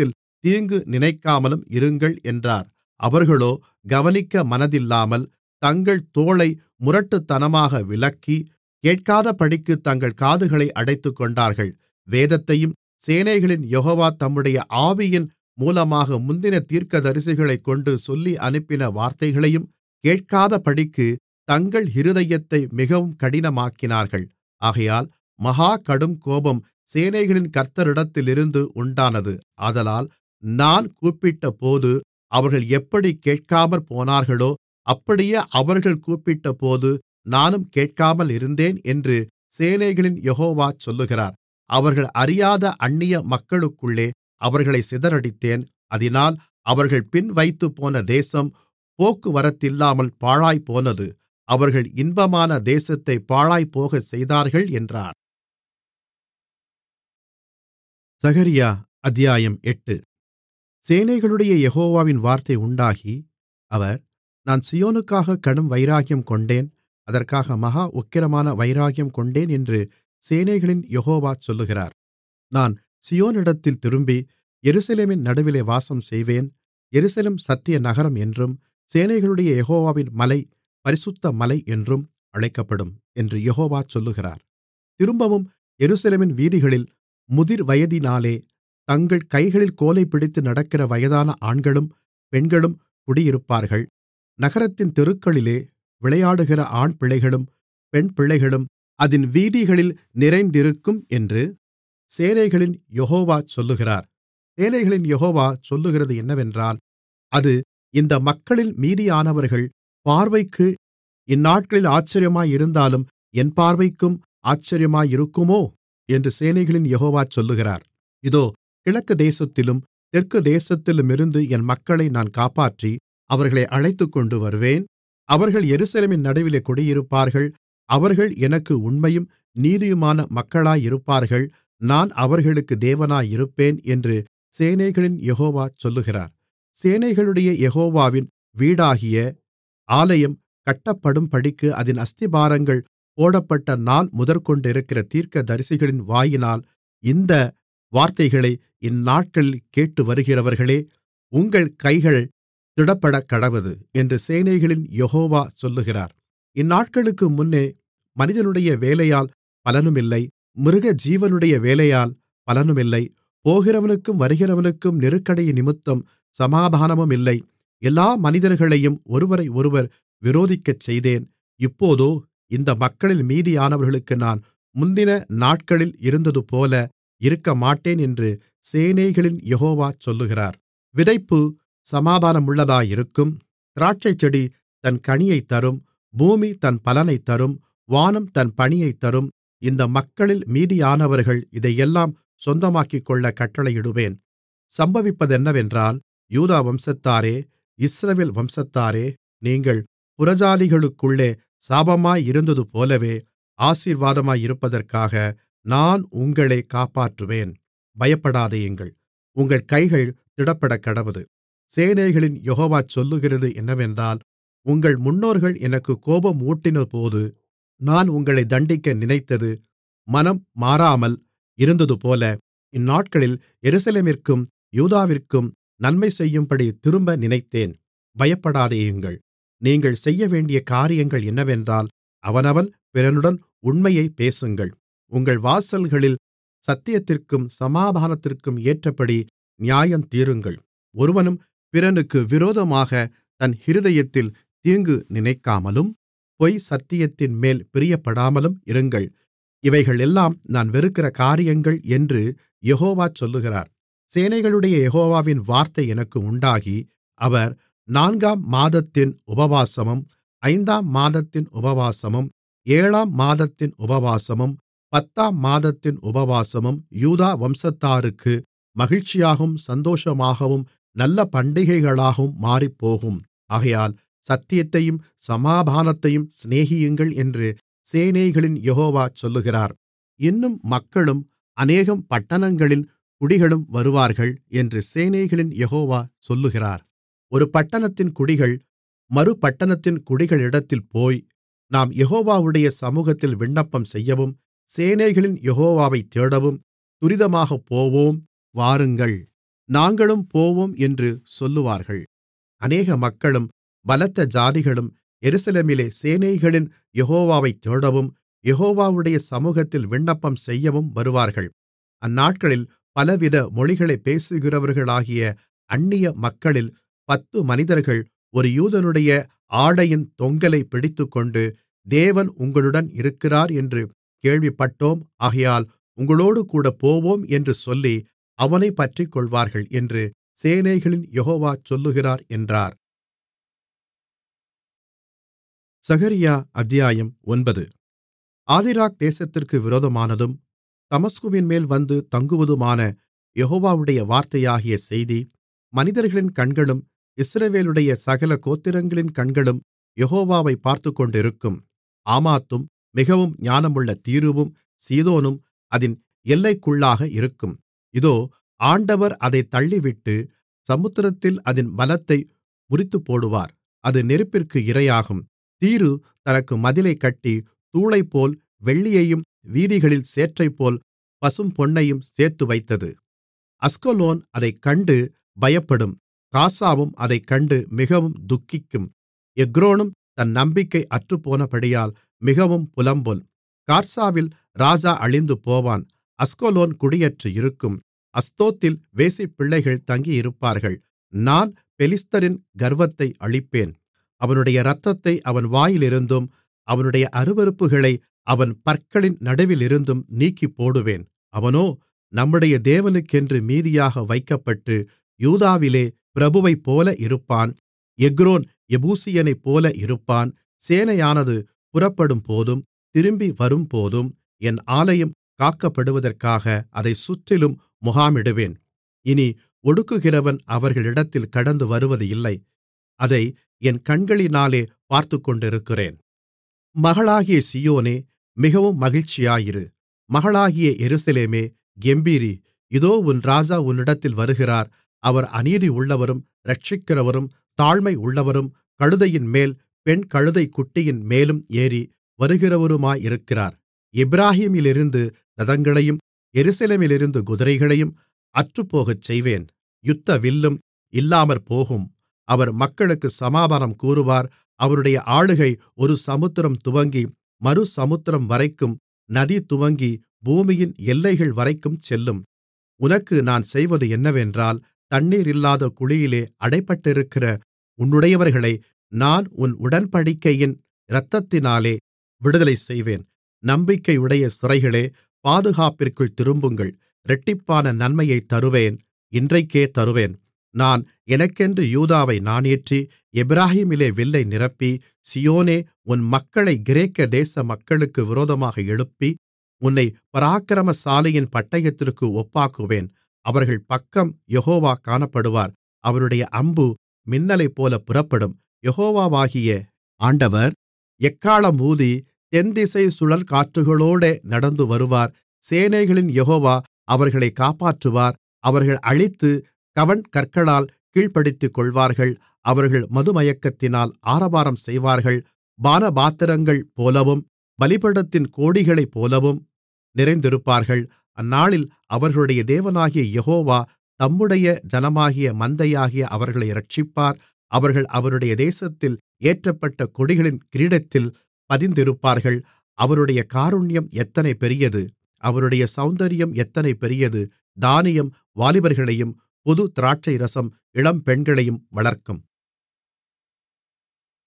தீங்கு நினைக்காமலும் இருங்கள் என்றார். அவர்களோ கவனிக்க மனதில்லாமல் தங்கள் தோளை முரட்டுத்தனமாக விலக்கி கேட்காதபடிக்குத் தங்கள் காதுகளை அடைத்துக்கொண்டார்கள். வேதத்தையும் சேனைகளின் யெகோவா தம்முடைய ஆவியின் மூலமாக முந்தின தீர்க்கதரிசிகளைக் கொண்டு சொல்லி அனுப்பின வார்த்தைகளையும் கேட்காதபடிக்குத் தங்கள் இருதயத்தை மிகவும் கடினமாக்கினார்கள். ஆகையால் மகா கடுங்கோபம் சேனைகளின் கர்த்தரிடத்திலிருந்து உண்டானது. ஆதலால் நான் கூப்பிட்டபோது அவர்கள் எப்படிக் கேட்காமற் போனார்களோ அப்படியே அவர்கள் கூப்பிட்டபோது நானும் கேட்காமல் இருந்தேன் என்று சேனைகளின் யெகோவா சொல்லுகிறார். அவர்கள் அறியாத அந்நிய மக்களுக்குள்ளே அவர்களைச் சிதறடித்தேன். அதினால் அவர்கள் பின்வைத்துப்போன தேசம் போக்குவரத்தில்லாமல் பாழாய்ப்போனது. அவர்கள் இன்பமான தேசத்தைப் பாழாய்ப்போகச் செய்தார்கள் என்றார். சகரியா அத்தியாயம் எட்டு. சேனைகளுடைய யெகோவாவின் வார்த்தை உண்டாகி அவர், நான் சீயோனுக்காகக் கடும் வைராக்கியம் கொண்டேன், அதற்காக மகா உக்கிரமான வைராக்கியம் கொண்டேன் என்று சேனைகளின் யெகோவா சொல்லுகிறார். நான் சீயோனிடத்தில் திரும்பி எருசலேமின் நடுவிலே வாசம் செய்வேன். எருசலேம் சத்திய நகரம் என்றும் சேனைகளுடைய யெகோவாவின் மலை பரிசுத்த மலை என்றும் அழைக்கப்படும் என்று யெகோவா சொல்லுகிறார். திரும்பவும் எருசலேமின் வீதிகளில் முதிர்வயதினாலே தங்கள் கைகளில் கோலைப் பிடித்து நடக்கிற வயதான ஆண்களும் பெண்களும் குடியிருப்பார்கள். நகரத்தின் தெருக்களிலே விளையாடுகிற ஆண்பிள்ளைகளும் பெண்பிள்ளைகளும் அதின் வீதிகளில் நிறைந்திருக்கும் என்று சேனைகளின் யெகோவா சொல்லுகிறார். சேனைகளின் யெகோவா சொல்லுகிறது என்னவென்றால், அது இந்த மக்களில் மீதியானவர்கள் பார்வைக்கு இந்நாட்களில் ஆச்சரியமாயிருந்தாலும் என் பார்வைக்கும் ஆச்சரியமாயிருக்குமோ என்று சேனைகளின் யெகோவா சொல்லுகிறார். இதோ, கிழக்கு தேசத்திலும் தெற்கு தேசத்திலுமிருந்து என் மக்களை நான் காப்பாற்றி அவர்களை அழைத்துக்கொண்டு வருவேன். அவர்கள் எருசலேமின் நடுவிலே குடியிருப்பார்கள். அவர்கள் எனக்கு உண்மையும் நீதியுமான மக்களாயிருப்பார்கள். நான் அவர்களுக்கு தேவனாயிருப்பேன் என்று சேனைகளின் யெகோவா சொல்லுகிறார். சேனைகளுடைய யெகோவாவின் வீடாகிய ஆலயம் கட்டப்படும்படிக்கு அதின் அஸ்திபாரங்கள் போடப்பட்ட நாள் முதற்கொண்டிருக்கிற தீர்க்கதரிசிகளின் வாயினால் இந்த வார்த்தைகளை இந்நாட்களில் கேட்டுவருகிறவர்களே, உங்கள் கைகள் திடப்படக்கடவது என்று சேனைகளின் யெகோவா சொல்லுகிறார். இந்நாட்களுக்கு முன்னே மனிதனுடைய வேலையால் பலனுமில்லை, மிருகஜீவனுடைய வேலையால் பலனுமில்லை, போகிறவனுக்கும் வருகிறவனுக்கும் நெருக்கடியினிமித்தம் சமாதானமும் இல்லை. எல்லா மனிதர்களையும் ஒருவரையொருவர் விரோதிக்கச் செய்தேன். இப்போதோ இந்த மக்களில் மீதியானவர்களுக்கு நான் முந்தின நாட்களில் இருந்ததுபோல இருக்கமாட்டேன் என்று சேனைகளின் யெகோவா சொல்லுகிறார். விதைப்பு சமாதானமுள்ளதாயிருக்கும், திராட்சைச்செடி தன் கனியைத் தரும், பூமி தன் பலனைத் தரும், வானம் தன் பனியைத் தரும். இந்த மக்களில் மீதியானவர்கள் இதையெல்லாம் சொந்தமாக்கிக்கொள்ளக் கட்டளையிடுவேன். சம்பவிப்பதென்னவென்றால், யூதா வம்சத்தாரே, இஸ்ரவேல் வம்சத்தாரே, நீங்கள் புறஜாதிகளுக்குள்ளே சாபமாயிருந்ததுபோலவே ஆசீர்வாதமாயிருப்பதற்காக நான் உங்களைக் காப்பாற்றுவேன். பயப்படாதேயுங்கள், உங்கள் கைகள் திடப்படக்கடவது. சேனைகளின் யெகோவா சொல்லுகிறது என்னவென்றால், உங்கள் முன்னோர்கள் எனக்குக் கோபமூட்டினபோது நான் உங்களை தண்டிக்க நினைத்தது மனம் மாறாமல் இருந்ததுபோல, இந்நாட்களில் எருசலேமிற்கும் யூதாவிற்கும் நன்மை செய்யும்படி திரும்ப நினைத்தேன். பயப்படாதேயுங்கள். நீங்கள் செய்யவேண்டிய காரியங்கள் என்னவென்றால், அவனவன் பிறனுடன் உண்மையைப் பேசுங்கள். உங்கள் வாசல்களில் சத்தியத்திற்கும் சமாதானத்திற்கும் ஏற்றபடி நியாயந்தீருங்கள். ஒருவனும் பிறனுக்கு விரோதமாகத் தன் இருதயத்தில் தீங்கு நினைக்காமலும் பொய் சத்தியத்தின்மேல் பிரியப்படாமலும் இருங்கள். இவைகளெல்லாம் நான் வெறுக்கிற காரியங்கள் என்று யெகோவா சொல்லுகிறார். சேனைகளுடைய யெகோவாவின் வார்த்தை எனக்கு உண்டாகி அவர், நான்காம் மாதத்தின் உபவாசமும் ஐந்தாம் மாதத்தின் உபவாசமும் ஏழாம் மாதத்தின் உபவாசமும் பத்தாம் மாதத்தின் உபவாசமும் யூதா வம்சத்தாருக்கு மகிழ்ச்சியாகவும் சந்தோஷமாகவும் நல்ல பண்டிகைகளாகவும் மாறிப்போகும். ஆகையால் சத்தியத்தையும் சமாதானத்தையும் சிநேகியுங்கள் என்று சேனைகளின் யெகோவா சொல்லுகிறார். இன்னும் மக்களும் அநேகம் பட்டணங்களின் குடிகளும் வருவார்கள் என்று சேனைகளின் யெகோவா சொல்லுகிறார். ஒரு பட்டணத்தின் குடிகள் மறுபட்டணத்தின் குடிகளிடத்தில் போய், நாம் யெகோவாவுடைய சமூகத்தில் விண்ணப்பம் செய்யவும் சேனைகளின் யெகோவாவைத் தேடவும் துரிதமாகப் போவோம் வாருங்கள். நாங்களும் போவோம் என்று சொல்லுவார்கள். அநேக மக்களும் பலத்த ஜாதிகளும் எருசலேமிலே சேனைகளின் யெகோவாவைத் தேடவும் யெகோவாவுடைய சமூகத்தில் விண்ணப்பம் செய்யவும் வருவார்கள். அந்நாட்களில் பலவித மொழிகளைப் பேசுகிறவர்களாகிய அந்நிய மக்களில் பத்து மனிதர்கள் ஒரு யூதனுடைய ஆடையின் தொங்கலைப் பிடித்துக்கொண்டு, தேவன் உங்களுடன் இருக்கிறார் என்று கேள்விப்பட்டோம், ஆகையால் உங்களோடுகூட போவோம் என்று சொல்லி அவனைப் பற்றிக்கொள்வார்கள் என்று சேனைகளின் யெகோவா சொல்லுகிறார் என்றார். சகரியா அத்தியாயம் ஒன்பது. ஆதிராக் தேசத்திற்கு விரோதமானதும் தமஸ்குவின்மேல் வந்து தங்குவதுமான யெகோவாவுடைய வார்த்தையாகிய செய்தி, மனிதர்களின் கண்களும் இஸ்ரவேலுடைய சகல கோத்திரங்களின் கண்களும் யெகோவாவைப் பார்த்துக்கொண்டிருக்கும். ஆமாத்தும் மிகவும் ஞானமுள்ள தீருவும் சீதோனும் அதின் எல்லைக்குள்ளாக இருக்கும். இதோ, ஆண்டவர் அதைத் தள்ளிவிட்டு சமுத்திரத்தில் அதின் பலத்தை முறித்துப்போடுவார். அது நெருப்பிற்கு இரையாகும். தீரு தனக்கு மதிலைக் கட்டி தூளைப்போல் வெள்ளியையும் வீதிகளில் சேற்றைப்போல் பசும்பொன்னையும் சேர்த்து வைத்தது. அஸ்கலோன் அதைக் கண்டு பயப்படும். காசாவும் அதைக் கண்டு மிகவும் துக்கிக்கும். எக்ரோனும் தன் நம்பிக்கை அற்றுப்போனபடியால் மிகவும் புலம்பும். கார்சாவில் ராஜா அழிந்து போவான். அஸ்கலோன் குடியற்று இருக்கும். அஸ்தோத்தில் வேசிப்பிள்ளைகள் தங்கியிருப்பார்கள். நான் பெலிஸ்தரின் கர்வத்தை அழிப்பேன். அவனுடைய இரத்தத்தை அவன் வாயிலிருந்தும் அவனுடைய அருவருப்புகளை அவன் பற்களின் நடுவிலிருந்தும் நீக்கிப்போடுவேன். அவனோ நம்முடைய தேவனுக்கென்று மீதியாக வைக்கப்பட்டு யூதாவிலே பிரபுவைப்போல இருப்பான். எக்ரோன் எபூசியனைப்போல இருப்பான். சேனையானது புறப்படும்போதும் திரும்பி வரும்போதும் என் ஆலயம் காக்கப்படுவதற்காக அதைச் சுற்றிலும் முகாமிடுவேன். இனி ஒடுக்குகிறவன் அவர்களிடத்தில் கடந்து வருவது இல்லை. அதை என் கண்களினாலே பார்த்துக்கொண்டிருக்கிறேன். மகளாகிய சீயோனே, மிகவும் மகிழ்ச்சியாயிரு. மகளாகிய எருசலேமே, கெம்பீரி. இதோ உன் ராஜா உன்னிடத்தில் வருகிறார். அவர் அநீதியுள்ளவரும் இரட்சிக்கிறவரும் தாழ்மை உள்ளவரும் கழுதையின்மேல் பெண் கழுதைக்குட்டியின் மேலும் ஏறி வருகிறவருமாயிருக்கிறார். எப்பிராயீமிலிருந்து இரதங்களையும் எருசலேமிலிருந்து குதிரைகளையும் அற்றுப்போகச் செய்வேன். யுத்த வில்லும் இல்லாமற்போகும். அவர் மக்களுக்கு சமாதானம் கூறுவார். அவருடைய ஆளுகை ஒரு சமுத்திரம் துவங்கி மறு சமுத்திரம் வரைக்கும், நதி துவங்கி பூமியின் எல்லைகள் வரைக்கும் செல்லும். உனக்கு நான் செய்வது என்னவென்றால், தண்ணீர் இல்லாத குழியிலே அடைபட்டிருக்கிற உன்னுடையவர்களை நான் உன் உடன்படிக்கையின் இரத்தத்தினாலே விடுதலை செய்வேன். நம்பிக்கையுடைய சிறைகளே, பாதுகாப்பிற்குள் திரும்புங்கள். இரட்டிப்பான நன்மையைத் தருவேன், இன்றைக்கே தருவேன். நான் எனக்கென்று யூதாவை நாணேற்றி எப்பிராயீமிலே வில்லை நிரப்பி, சீயோனே, உன் மக்களை கிரேக்க தேச மக்களுக்கு விரோதமாக எழுப்பி உன்னை பராக்கிரமசாலியின் பட்டயத்திற்கு ஒப்பாக்குவேன். அவர்கள் பக்கம் யெகோவா காணப்படுவார். அவருடைய அம்பு மின்னலைப்போல புறப்படும். யெகோவாவாகிய ஆண்டவர் எக்காளம் ஊதி தென்திசை சுழற்காற்றுகளோடே நடந்து வருவார். சேனைகளின் யெகோவா அவர்களை காப்பாற்றுவார். அவர்கள் அழித்து கவண்கற்களால் கீழ்ப்படுத்திக்கொள்வார்கள். அவர்கள் மதுமயக்கத்தினால் ஆரவாரம் செய்வார்கள். பானபாத்திரங்கள் போலவும் பலிபீடத்தின் கோடிகளைப்போலவும் நிறைந்திருப்பார்கள். அந்நாளில் அவர்களுடைய தேவனாகிய யெகோவா தம்முடைய ஜனமாகிய மந்தையாகிய அவர்களை இரட்சிப்பார். அவர்கள் அவருடைய தேசத்தில் ஏற்றப்பட்ட கொடிகளின் கிரீடத்தில் பதிந்திருப்பார்கள். அவருடைய காருண்யம் எத்தனை பெரியது! அவருடைய சௌந்தரியம் எத்தனை பெரியது! தானியம் வாலிபர்களையும் புது திராட்சைரசம் இளம்பெண்களையும் வளர்க்கும்.